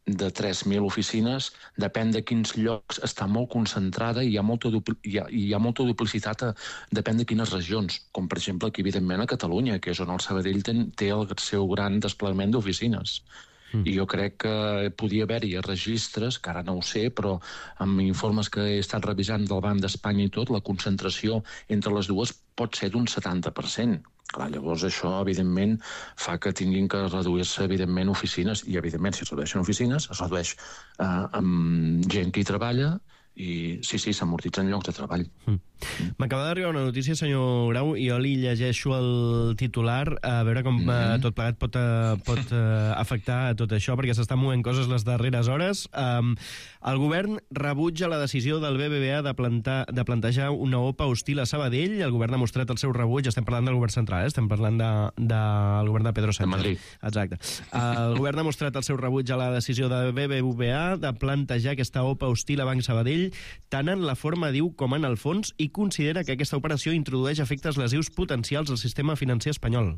de tres mil oficines, depèn de quins llocs està molt concentrada i hi ha molta, dupli hi ha, hi ha molta duplicitat, a, depèn de quines regions, com per exemple aquí, evidentment, a Catalunya, que és on el Sabadell ten, té el seu gran desplegament d'oficines. Mm. I jo crec que podia haver-hi registres, que ara no ho sé, però amb informes que he estat revisant del Banc d'Espanya i tot, la concentració entre les dues pot ser d'un setanta per cent. Clar, llavors això, evidentment, fa que tinguin que reduir-se, evidentment, oficines, i, evidentment, si es redueixen oficines, es redueix eh, amb gent que hi treballa, i sí, sí, s'amortitzen llocs de treball. Mm. M'acaba d'arribar una notícia, senyor Grau, i jo li llegeixo el titular, a veure com mm -hmm. tot plegat pot, pot uh, afectar a tot això, perquè s'estan movent coses les darreres hores. Um, el govern rebutja la decisió del B B V A de, plantar, de plantejar una O P A hostil a Sabadell. El govern ha mostrat el seu rebuig, estem parlant del govern central, eh? estem parlant del de, de, govern de Pedro Sánchez. De Madrid. Exacte. El govern ha mostrat el seu rebuig a la decisió del B B V A de plantejar aquesta O P A hostil a Banc Sabadell, tant en la forma, diu, com en el fons, i considera que aquesta operació introdueix efectes lesius potencials al sistema financer espanyol.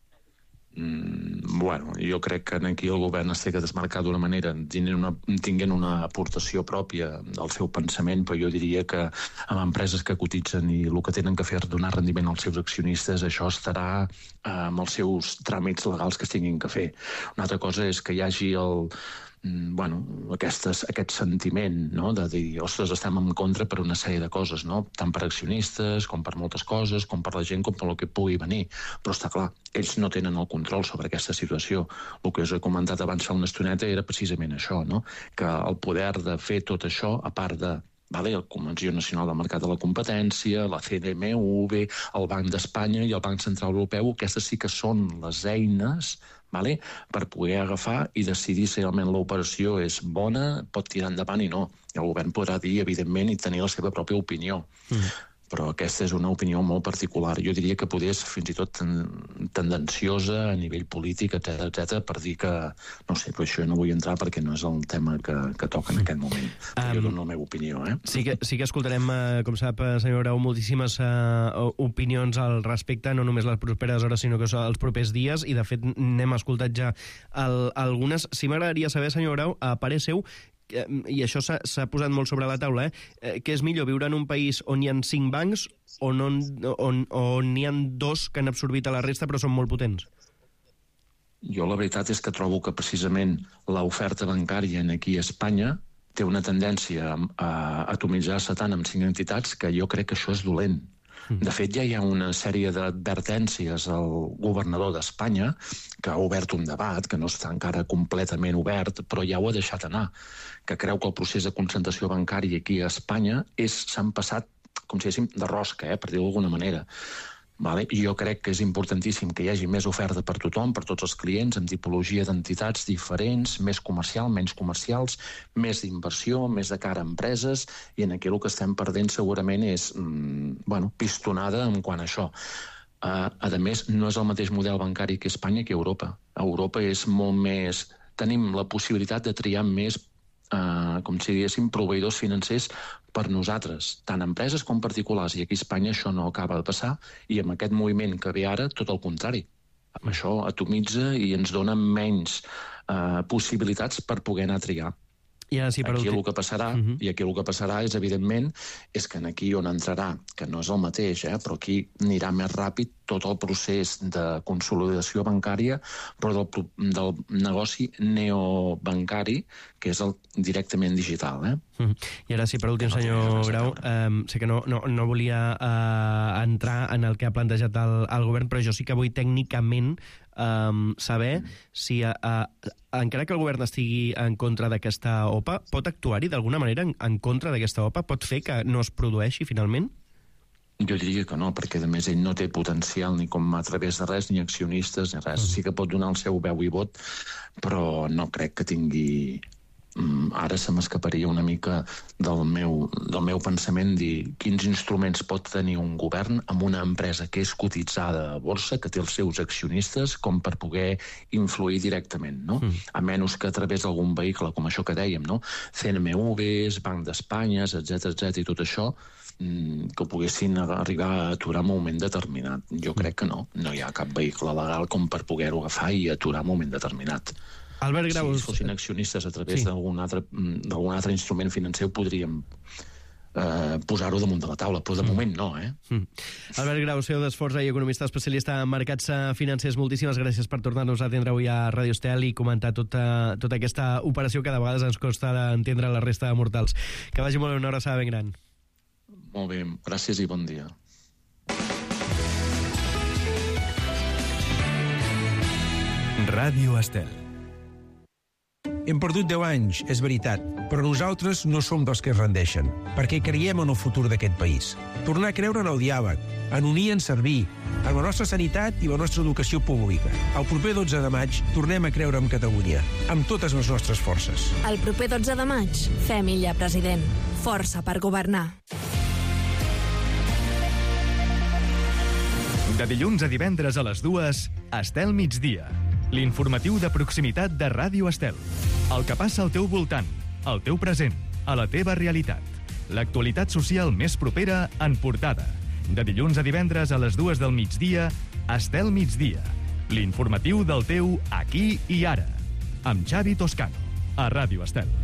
Mm, bueno, jo crec que aquí el govern es té que desmarcar d'una manera, tinguent una, tinguent una aportació pròpia del seu pensament, però jo diria que amb empreses que cotitzen i el que tenen que fer és donar rendiment als seus accionistes, això estarà eh, amb els seus tràmits legals que es tinguin que fer. Una altra cosa és que hi hagi el bueno, aquestes, aquest sentiment, no?, de dir, ostres, estem en contra per una sèrie de coses, no?, tant per accionistes, com per moltes coses, com per la gent, com per el que pugui venir. Però està clar, ells no tenen el control sobre aquesta situació. El que us he comentat abans fa una estoneta era precisament això, no?, que el poder de fer tot això, a part de vale, la Convenció Nacional del Mercat de la Competència, la C D M V, el Banc d'Espanya i el Banc Central Europeu, aquestes sí que són les eines, vale, per poder agafar i decidir si realment l'operació és bona, pot tirar endavant i no. I el govern podrà dir, evidentment, i tenir la seva pròpia opinió. Mm. Però aquesta és una opinió molt particular. Jo diria que poder és fins i tot tendenciosa a nivell polític, etcètera, etcètera, per dir que, no sé, però això no vull entrar perquè no és el tema que, que toca en aquest moment. Um, jo dono la meva opinió, eh? Sí que, sí que escoltarem, com sap, senyor Grau, moltíssimes uh, opinions al respecte, no només les properes hores, sinó que els propers dies, i de fet n'hem escoltat ja el, algunes. Sí m'agradaria saber, senyor Grau, a parer seu, i això s'ha posat molt sobre la taula, eh? que és millor viure en un país on hi ha cinc bancs o on, on, on hi ha dos que han absorbit a la resta però són molt potents? Jo la veritat és que trobo que precisament l'oferta bancària aquí a Espanya té una tendència a atomitzar-se tant amb cinc entitats que jo crec que això és dolent. De fet, ja hi ha una sèrie d'advertències al governador d'Espanya que ha obert un debat, que no està encara completament obert, però ja ho ha deixat anar, que creu que el procés de concentració bancària aquí a Espanya s'han passat, com si diguéssim, de rosca, eh, per dir-ho d'alguna manera. Vale? I jo crec que és importantíssim que hi hagi més oferta per tothom, per tots els clients, amb tipologia d'entitats diferents, més comercial, menys comercials, més d'inversió, més de cara a empreses, i en aquí el que estem perdent segurament és mm, bueno, pistonada en quant a això. Uh, a més, no és el mateix model bancari que Espanya que Europa. A Europa és molt més... Tenim la possibilitat de triar més, uh, com si diguéssim, proveïdors financers per nosaltres, tant empreses com particulars, i aquí a Espanya això no acaba de passar, i amb aquest moviment que ve ara, tot el contrari. Això atomitza i ens dona menys eh, possibilitats per poder anar a triar. I ara sí, per aquí últim... el que passarà, uh Mhm. -huh. i aquí el que passarà és, evidentment, és que aquí on entrarà, que no és el mateix, eh, però aquí anirà més ràpid tot el procés de consolidació bancària, però del, del negoci neobancari, que és el directament digital. Eh? Mhm. I ara sí, per últim, senyor Grau, eh, sé que no, no, no volia eh, entrar en el que ha plantejat el, el govern, però jo sí que vull tècnicament eh, saber si, eh, encara que el govern estigui en contra d'aquesta O P A, pot actuar-hi d'alguna manera en, en contra d'aquesta O P A? Pot fer que no es produeixi finalment? Jo diria que no, perquè a més ell no té potencial ni com a través de res, ni accionistes, ni res. Mhm. Sí que pot donar el seu veu i vot, però no crec que tingui... Ara se m'escaparia una mica del meu, del meu pensament dir quins instruments pot tenir un govern amb una empresa que és cotitzada a borsa, que té els seus accionistes, com per poder influir directament, no? Mm. A menys que a través d'algun vehicle, com això que dèiem, no? C N M Vs, Banc d'Espanya, etcètera, etcètera, i tot això, que poguessin arribar a aturar un moment determinat. Jo crec que no. No hi ha cap vehicle legal com per poder-ho agafar i aturar un moment determinat. Albert Graus. Si fossin accionistes a través sí. d'algun altre, d'algun altre instrument financer, ho podríem eh, posar-ho damunt de la taula, però de mm. moment no, eh? Mm. Albert Graus, C E O d'Esforça i economista especialista en mercats financers, moltíssimes gràcies per tornar-nos a atendre avui a Ràdio Estel i comentar tota, tota aquesta operació que de vegades ens costa d'entendre la resta de mortals. Que vagi molt bé, una abraçada ben gran. Molt bé, gràcies i bon dia. Ràdio Estel. Hem perdut deu anys, és veritat, però nosaltres no som dels que es rendeixen, perquè creiem en el futur d'aquest país. Tornar a creure en el diàleg, en unir, en servir, en la nostra sanitat i la nostra educació pública. El proper dotze de maig tornem a creure en Catalunya, amb totes les nostres forces. El proper dotze de maig, fem illa president. Força per governar. De dilluns a divendres a les dues, Estel migdia. L'informatiu de proximitat de Ràdio Estel. El que passa al teu voltant, al teu present, a la teva realitat. L'actualitat social més propera en portada. De dilluns a divendres a les dues del migdia, Estel migdia. L'informatiu del teu aquí i ara. Amb Xavi Toscano, a Ràdio Estel.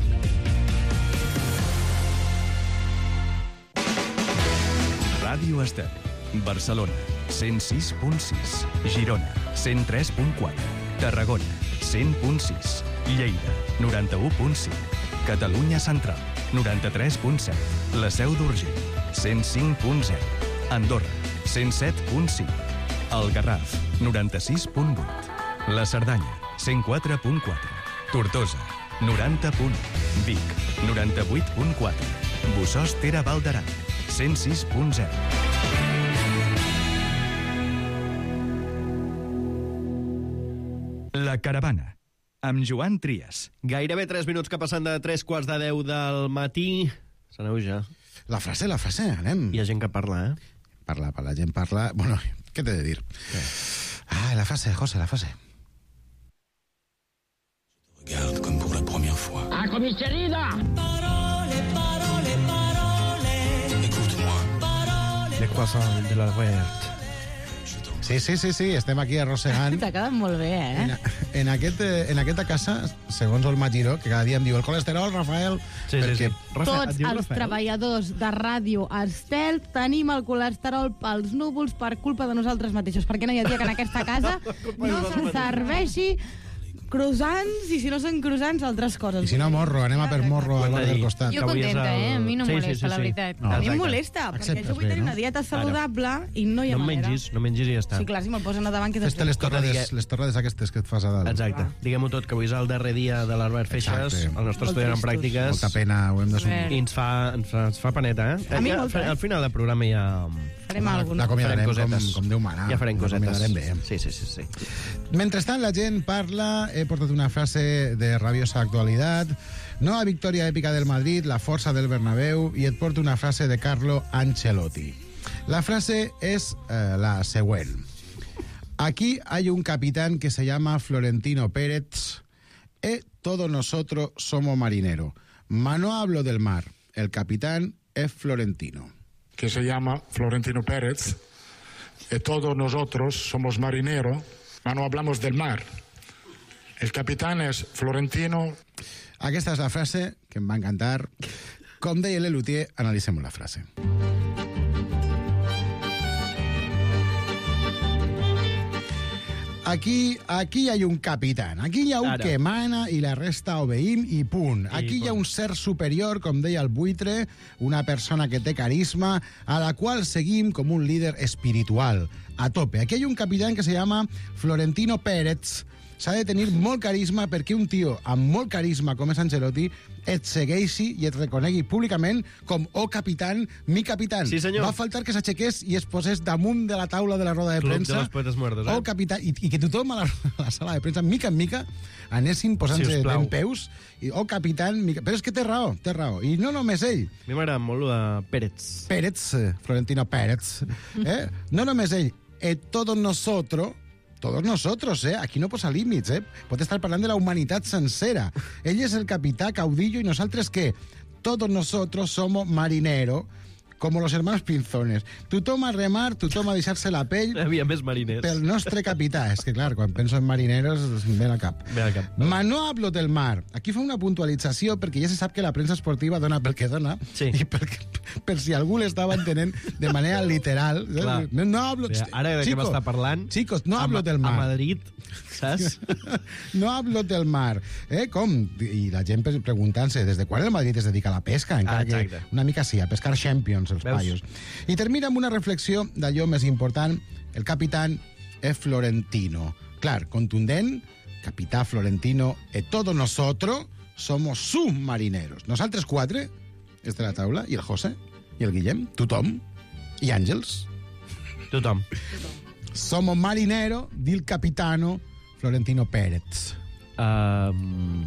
Ràdio Estel. Barcelona, cent sis punt sis. Girona, cent tres punt quatre. Tarragona, cent punt sis. Lleida, noranta-u punt cinc. Catalunya Central, noranta-tres punt set. La Seu d'Urgell, cent cinc punt zero. Andorra, cent set punt cinc. El Garraf, noranta-sis punt vuit. La Cerdanya, cent quatre punt quatre. Tortosa, noranta punt u. Vic, noranta-vuit punt quatre. Bossòst Ter Val d'Aran, cent sis punt zero. La Caravana, amb Joan Trias. Gairebé tres minuts que passen de tres quarts de deu del matí. S'aneu ja. La frase, la frase, anem. Hi ha gent que parla, eh? Parla, parla, gent parla... Bueno, què t'he de dir? Què? Ah, la frase, José, la frase. Regarde comme pour la première fois. ¡A comisaría! Parole, parole, parole. Écoute-moi. Parole. Les croissants de la Verte. Sí, sí, sí, sí, estem aquí arrossegant. T'ha quedat molt bé, eh? En, en, aquest, en aquesta casa, segons el Magiro, que cada dia em diu el colesterol, Rafael... Sí, perquè... sí, sí. Tots Rafael, els Rafael? treballadors de Ràdio Estel tenim el colesterol pels núvols per culpa de nosaltres mateixos. Perquè no hi ha dia que en aquesta casa no se serveixi croissants, i si no són croissants, altres coses. I si no, morro, anem a per morro al bar del costat. Jo contenta, el... eh? A mi no sí, molesta, sí, sí, sí. la veritat. No, a mi em exacte. molesta, perquè Acceptes jo vull bé, tenir no? una dieta saludable i no hi ha No manera. mengis, no mengis i ja està. Sí, clar, si me'l posen a davant, que Fes-te les torrades, les torrades aquestes que et fas a dalt. Exacte. Diguem-ho tot, que avui és el darrer dia de l'Albert Feixas, Exacte. el nostre Molt estudiant en tristos. pràctiques. Molta pena, ho hem d'assumir. I ens fa, ens, fa, ens fa paneta, eh? A mi Ja, molta, eh? Al final del programa ja... Farem alguna. L'acomiadarem com, cosetes. com Déu mana. Ja farem cosetes. L'acomiadarem bé. Sí, sí, sí, sí. Mentrestant, la gent parla. He portat una frase de rabiosa actualitat. No a victòria èpica del Madrid, la força del Bernabéu, i et porto una frase de Carlo Ancelotti. La frase és eh, la següent. Aquí hay un capitán que se llama Florentino Pérez y todos nosotros somos marineros. Ma no hablo del mar. El capitán es Florentino. Que se llama Florentino Pérez, y todos nosotros somos marineros, pero no hablamos del mar. El capitán es Florentino. Aquesta és la frase que em va encantar. Com deia l'Elutier, analitzem la frase. Aquí, aquí hay un capitán, aquí hi ha un Ara. que mana i la resta obeïm i punt. Aquí I hi ha punt. un ser superior, com deia el buitre, una persona que té carisma, a la qual seguim com un líder espiritual, a tope. Aquí hi ha un capitán que se llama Florentino Pérez. S'ha de tenir molt carisma perquè un tio amb molt carisma com és Ancelotti et segueixi i et reconegui públicament com «Oh, capitán, mi capitán». Sí, senyor. Va faltar que s'aixequés i es posés damunt de la taula de la roda de Club premsa. de los poetes muertos, eh? Oh, capitán, i, i que tothom a la, a la sala de premsa, mica en mica, anessin posant-se Sisplau. ben peus. I, oh, capitán, mi... però és que té raó, té raó. I no només ell. A mi m'agrada molt lo de Pérez. Pérez, eh, Florentino Pérez. Eh? No només ell. Eh, todos nosotros... Todos nosotros, eh? Aquí no posa límits, eh? Pot estar parlant de la humanitat sencera. Ell és el capità caudillo i nosaltres què? Todos nosotros somos marineros como los hermanos Pinzones. Tothom a remar, tothom a deixar-se la pell... Hi havia més mariners. Pel nostre capità. És que, clar, quan penso en marineros, em ve al cap. Ve al cap. Manó hablo del mar. Aquí fa una puntualització, perquè ja se sap que la premsa esportiva dona pel que dona, sí. i per, per si algú l'estava entenent de manera literal. Clar. No, no hablo... Ja, ara de què m'està parlant? Chicos, no hablo a, del mar. A Madrid, saps? No hablo del mar. Eh, com? I la gent preguntant-se des de quan el Madrid es dedica a la pesca, encara ah, que una mica sí, a pescar Champions, els Veus? paios. I termina amb una reflexió d'allò més important, el capitán è Florentino. Clar, contundent, capità Florentino, e todos nosotros somos submarineros. Nosaltres quatre, és de la taula, i el José, i el Guillem, tothom, i Àngels. Tothom. Somos marineros del capitano Florentino Pérez. Um...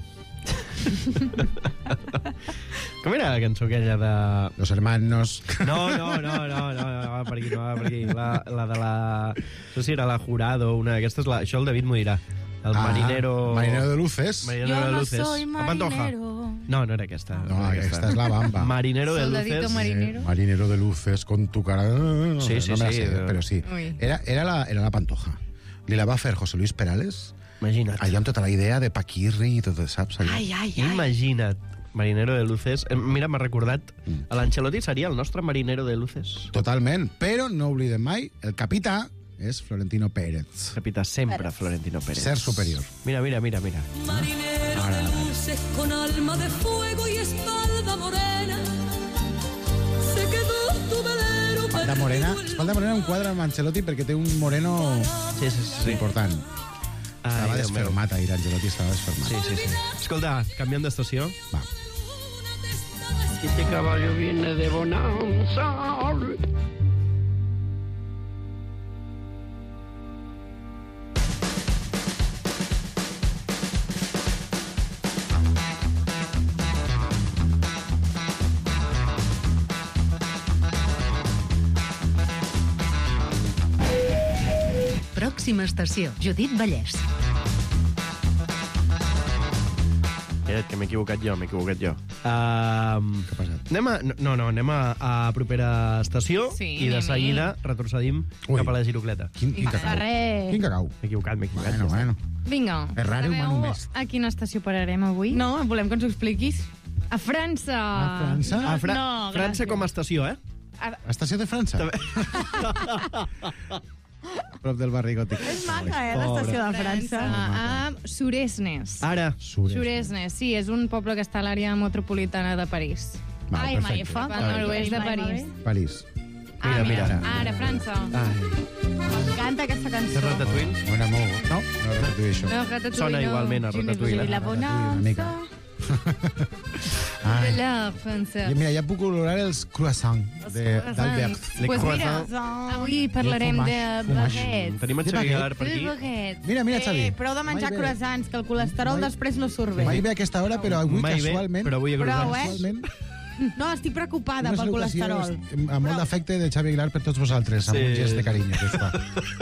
Com era la cançó aquella de... Los hermanos... No, no, no, no, no, no va per aquí, no va per aquí. La, la de la... No sé si era la Jurado, una d'aquestes, la... això el David m'ho dirà. El ah, marinero... Marinero de luces. Marinero Yo de no luces. soy La Pantoja. marinero. No, no era aquesta. No, no aquesta. aquesta és la Bamba. Marinero de Soldadito luces. marinero. Eh, marinero de luces con tu cara... No, Sí, sí, no me la sí. sé, però sí. Ui. Era, era, la, era la Pantoja. Li la va fer José Luis Perales. Imagina't. Allò amb tota la idea de Paquirri i tot, saps? Allò. Ai, ai, ai. Imagina't. Marinero de luces. Eh, Mira, m'ha recordat, a l'Ancelotti seria el nostre marinero de luces. Totalment. Però no oblidem mai, el capità és Florentino Pérez. Capità sempre Florentino Pérez. Ser superior. Mira, mira, mira, mira. Marinero Ara, de ara. luces con alma de fuego y espalda morena. Se quedó tu velero Espalda Morena. Espalda Morena un quadre amb Ancelotti perquè té un moreno Sí, sí, sí. important. Estava Ai, Déu meu. desfermat ahir, Ancelotti estava desfermat. Sí, sí, sí. Escolta, canviant d'estació. Va. Este caballo viene de bonanza. Pròxima estació, Judit Vallès. Espera't, que m'he equivocat jo, m'he equivocat jo. Uh, Què ha passat? Anem a, no, no, anem a, a propera estació Sí, i de anem-hi. seguida retrocedim Ui. cap a la girocleta. Quin, quin cacau. Res. Quin cacau. M'he equivocat, m'he equivocat. Bueno, bueno. Vinga. Errare sabeu humano est. a quina estació pararem avui? No, volem que ens ho expliquis. A França. A França? A Fra No, França gràcies. com a estació, eh? Estació de França. Prop del barri gòtic. És maca, eh, l'estació de França. A Suresnes. Ara. Sures. Suresnes, sí, és un poble que està a l'àrea metropolitana de París. Val, Ai, perfecte. Maifa. Al nord-oest de París. París. Ah, Mira, mira. Ara, França. Ai, M'encanta aquesta és cançó. Ratatouille? Bona molt. No? No repetir això. No, Ratatouille Sona no. igualment a Ratatouille. I la Una mica. bonança. Ai. La França. I mira, ja puc olorar els croissants de- d'Albert. Les Pues mira, croissants. avui parlarem de Fromage, fromage. baguettes. Tenim en De Xavi baguette. Galar per De aquí. baguettes. Mira, mira, Xavi. Eh, prou de menjar Mai bé. croissants, que el colesterol Mai- després no surt bé. Mai bé a aquesta hora, però avui Mai bé, casualment... però avui a Prou, croissants. eh? Casualment, No, estic preocupada una pel salutació colesterol. amb molt d'afecte de Xavi Aguilar per tots vosaltres, amb Sí. un gest de carinyo que us fa.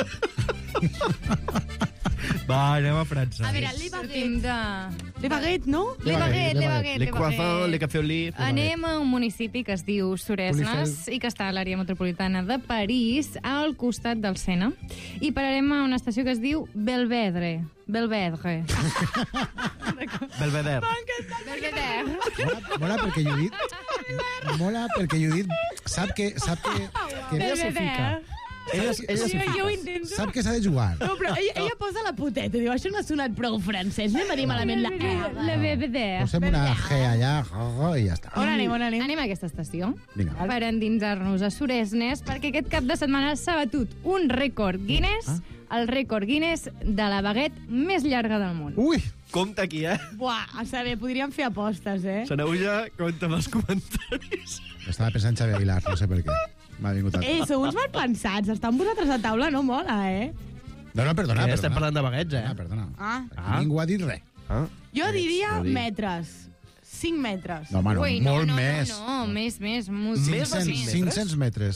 Va, anem a França. A veure, le Sortim baguette. de... Le baguette, no? Le baguette, le baguette, Le le croissant, le baguette. café au lait. Anem a un municipi que es diu Suresnes Polifel. i que està a l'àrea metropolitana de París, al costat del Sena. I pararem a una estació que es diu Belvedre. Belvedre. Belvedere. Belvedere. Mola, mola perquè Judit... Mola perquè Judit sap que... Sap que, que Belvedere. s'ho fica. Ella, ella Sí, s'ho jo ho fica. intento. Sap que s'ha de jugar. No, però ella, ella posa la puteta i diu, això no ha sonat prou francès, anem a dir malament la E. Le Belvedere. Posem una G allà i ja està. On anem, on anem? Anem a aquesta estació Vinga. per endinsar-nos a Suresnes perquè aquest cap de setmana s'ha batut un rècord Guinness, el rècord Guinness de la baguette més llarga del món. Ui! Compte aquí, eh? Buah, a saber, podríem fer apostes, eh? Sanauja, compte amb els comentaris. Estava pensant Xavi Aguilar, no sé per què. M'ha vingut al... Ei, sou uns malpensats. Estar amb vosaltres a taula no mola, eh? No, no, perdona, Eh, perdona. estem parlant de baguettes, eh? Ah, perdona. Ah. Aquí ningú ha dit res. Ah. Jo diria Ho dic. metres. Cinc metres. No, home, no, Ui, molt no, no, més. No, no, més, més. Moltíssim Més de més. cinc metres? cinc cents metres.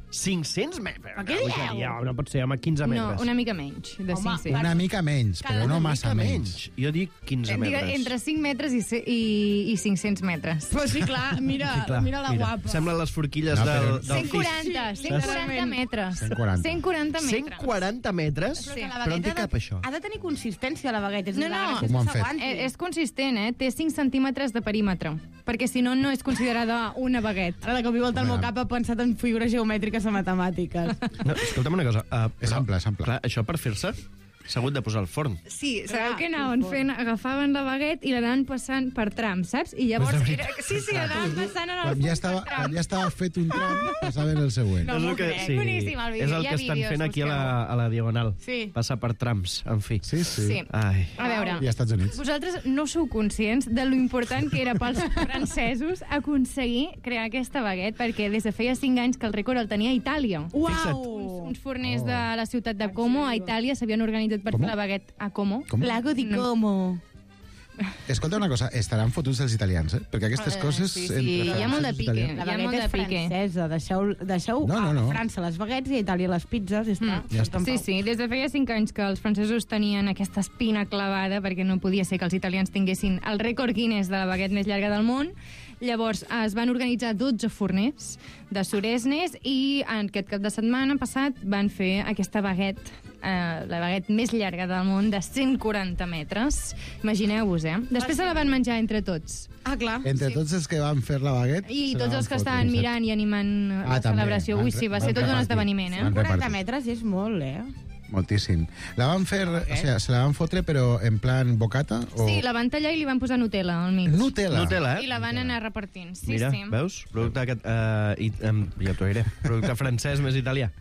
cinc-cents metres? Què dieu? Ja, no pot ser, home, quinze metres. No, una mica menys, de Home, cinc-cents. Una mica menys, però no massa menys. Jo dic quinze Digue, metres. entre cinc metres i, i, i cinc-cents metres. Però sí, clar, mira, Sí, clar, mira la mira. guapa. Semblen les forquilles No, del, però- del cent Fis. quaranta, cent quaranta metres. cent quaranta. cent quaranta metres. cent quaranta metres? Però que la Però on té bagueta ha cap, de- això? Ha de tenir consistència, la bagueta. És No, la no, gràcia és Com ho han que fet? s'aguanti. Eh, és consistent, eh? Té cinc centímetres de perímetre, perquè si no, no és considerada una baguet. Ara de cop i volta el meu cap ha pensat en figures geomètriques a matemàtiques. No, escolta'm una cosa. Uh, És ample, és ample. Clar, això per fer-se s'ha hagut de posar al forn. Sí, sabeu què anaven fent? Agafaven la baguet i l'anaven passant per trams, saps? I llavors... Pues de Era... Sí, sí, l'anaven passant en el Quan ja estava, quan ja estava fet un tram, passaven el següent. No, és m'ho el que, crec. Boníssim el vídeo, és el hi ha que estan vídeos, fent aquí a la, a la Diagonal. Sí. Passar per trams, en fi. Sí, sí. Sí. Ai. A veure, I als Estats Units. vosaltres no sou conscients de lo important que era pels francesos aconseguir crear aquesta baguet, perquè des de feia cinc anys que el rècord el tenia Itàlia. Uau! Uns forners de la ciutat de Como, a Itàlia, s'havien organitzat per Com? fer la baguet a Como. Com? Lago di No. Como. Escolta una cosa, estaran fotuts els italians, eh? Perquè aquestes Eh, coses... sí, sí, entre hi ha molt de francesos i pique. italians- La Hi ha molt bagueta és de pique. francesa. Deixeu, deixeu No, no, no. a França les baguetes i a Itàlia les pizzas i està. Mm. Ja està. Sí, sí, des de feia cinc anys que els francesos tenien aquesta espina clavada perquè no podia ser que els italians tinguessin el rècord Guinness de la baguet més llarga del món. Llavors es van organitzar dotze forners de Suresnes i en aquest cap de setmana passat van fer aquesta baguet, eh, la baguet més llarga del món, de cent quaranta metres. Imagineu-vos, eh? Després se la van menjar entre tots. Ah, clar. Entre tots els que van fer la baguet... I se tots la els que van estaven fotre. mirant i animant Ah, la també. celebració. Van Ui, re- sí, va van ser tot un repartir. esdeveniment, eh? Van quaranta repartir. metres és molt, eh? Moltíssim. La van fer, o sigui, se la van fotre, però en plan bocata? O... Sí, la van tallar i li van posar Nutella al mig. Nutella. Nutella, eh? I la van anar repartint. Sí, Mira, sí. veus? Producte aquest... Uh, i, um, ja t'ho diré. Producte francès més italià.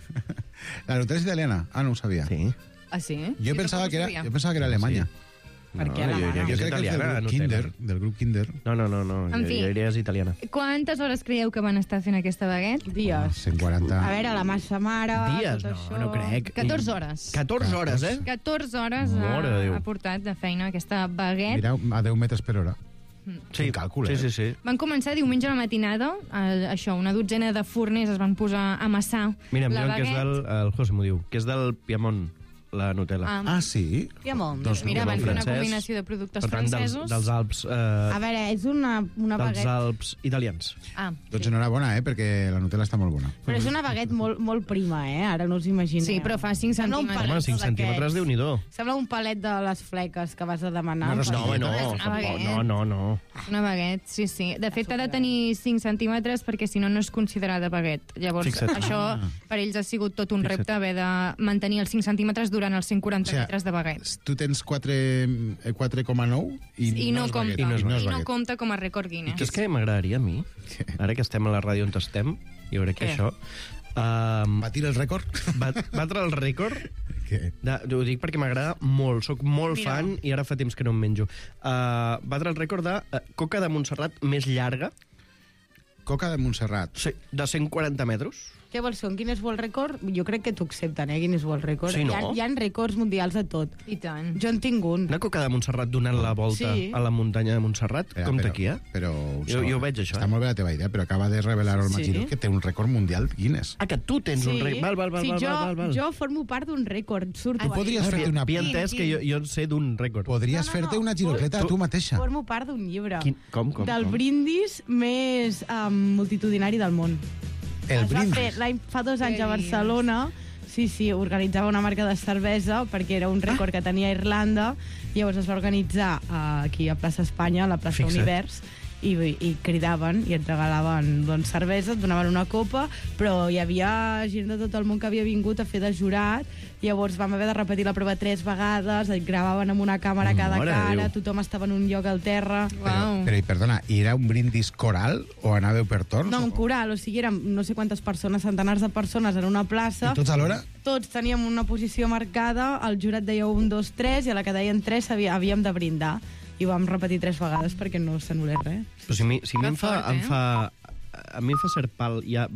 La Nutella és italiana? Ah, no ho sabia. Sí. Ah, sí? Jo pensava que era, jo pensava que era Alemanya. Per No, què la jo mana? diria que Jo és crec que és del italiana, grup Nutella. Kinder, del grup Kinder. No, no, no, no. En jo, fi. jo diria que és italiana. Quantes hores creieu que van estar fent aquesta baguet? Dies. cent quaranta. A veure, la massa mare... Dies? tot No, això. no crec. catorze hores. catorze hores, eh? catorze hores Mare de ha, Déu. ha portat de feina aquesta baguet. Mira, a deu metres per hora. Sí, Quin càlcul, sí, eh? sí, sí. Van començar diumenge a la matinada, eh, això, una dotzena de forners es van posar a amassar Mira, em la diuen que és baguet. del... El José m'ho diu, que és del Piemont, la Nutella. Ah, Ah, sí? Piemont. Doncs Mira, van Piemont fer una francès. combinació de productes Per tant, dels, francesos. dels Alps... Eh, A veure, és una, una dels baguet... Alps italians. Ah, Doncs enhorabona, eh? Perquè la Nutella està molt bona. Però és una baguet molt, molt prima, eh? Ara no us imagineu. sí, però fa cinc Sembla un centímetres. palet Home, cinc d'aquests. centímetres, Déu-n'hi-do. Sembla un palet de les fleques que vas a demanar. Una No, home, no, És una tampoc, baguet. no, no, no. Una baguet, sí, sí. De fet, ha de tenir cinc centímetres perquè si no, no és considerada baguet. Llavors, Fixa't. això Ah. per ells ha sigut tot un Fixa't. repte haver de mantenir els cinc centímetres durant els cent quaranta O sigui, metres de baguet. Tu tens quatre coma nou i, I no, és compta, baguet. i no, és I no baguet. compta com a rècord Guinness. És que m'agradaria a mi, ara que estem a la ràdio on estem, jo crec que Què? això... Um, Batir el rècord? bat, batre el rècord Què? de, ho dic perquè m'agrada molt, sóc molt Mira. fan i ara fa temps que no em menjo. Uh, batre el rècord de uh, coca de Montserrat més llarga, Coca de Montserrat. sí, de cent quaranta metres. Què vols fer, un Guinness World Record? Jo crec que t'ho accepten, eh, Guinness World Record. Sí, no? Hi ha, hi ha rècords mundials a tot. I tant. Jo en tinc un. Una coca de Montserrat donant la volta Sí. a la muntanya de Montserrat, Espera, compta però- aquí, eh? Però, Jo- jo ho veig, això, Està eh? molt bé la teva idea, però acaba de revelar el Sí. Magiro que té un rècord mundial Guinness. Ah, que tu tens un rècord. Val, val, val, sí, val, jo, val, val. jo formo part d'un rècord, surto. Tu podries Ah, fer-te una... havia entès que jo, jo sé d'un rècord. Podries No, no, fer-te no. una girocleta Tu- tu mateixa. Formo part d'un llibre. Quin, com, com, del com? brindis més um, multitudinari del món. El Es va brindis. fer l'any fa dos anys Què a Barcelona. Sí, sí, organitzava una marca de cervesa perquè era un rècord que tenia Irlanda. Llavors es va organitzar uh, aquí a plaça Espanya, a la plaça Fixa't. Univers, i, i cridaven i et regalaven doncs, cervesa, et donaven una copa, però hi havia gent de tot el món que havia vingut a fer de jurat. Llavors vam haver de repetir la prova tres vegades, et gravaven amb una càmera a cada Mare de cara, Déu. tothom estava en un lloc al terra. Però, però, i perdona, i era un brindis coral o anàveu per torns? No, un coral, o sigui, érem no sé quantes persones, centenars de persones en una plaça. I tots alhora? Tots teníem una posició marcada, el jurat deia un, dos, tres, i a la que deien tres havia, havíem de brindar. I ho vam repetir tres vegades perquè no s'anul·lés res. Però si, mi, si a mi em fa, fort, em eh? fa... A mi em fa cert pal ja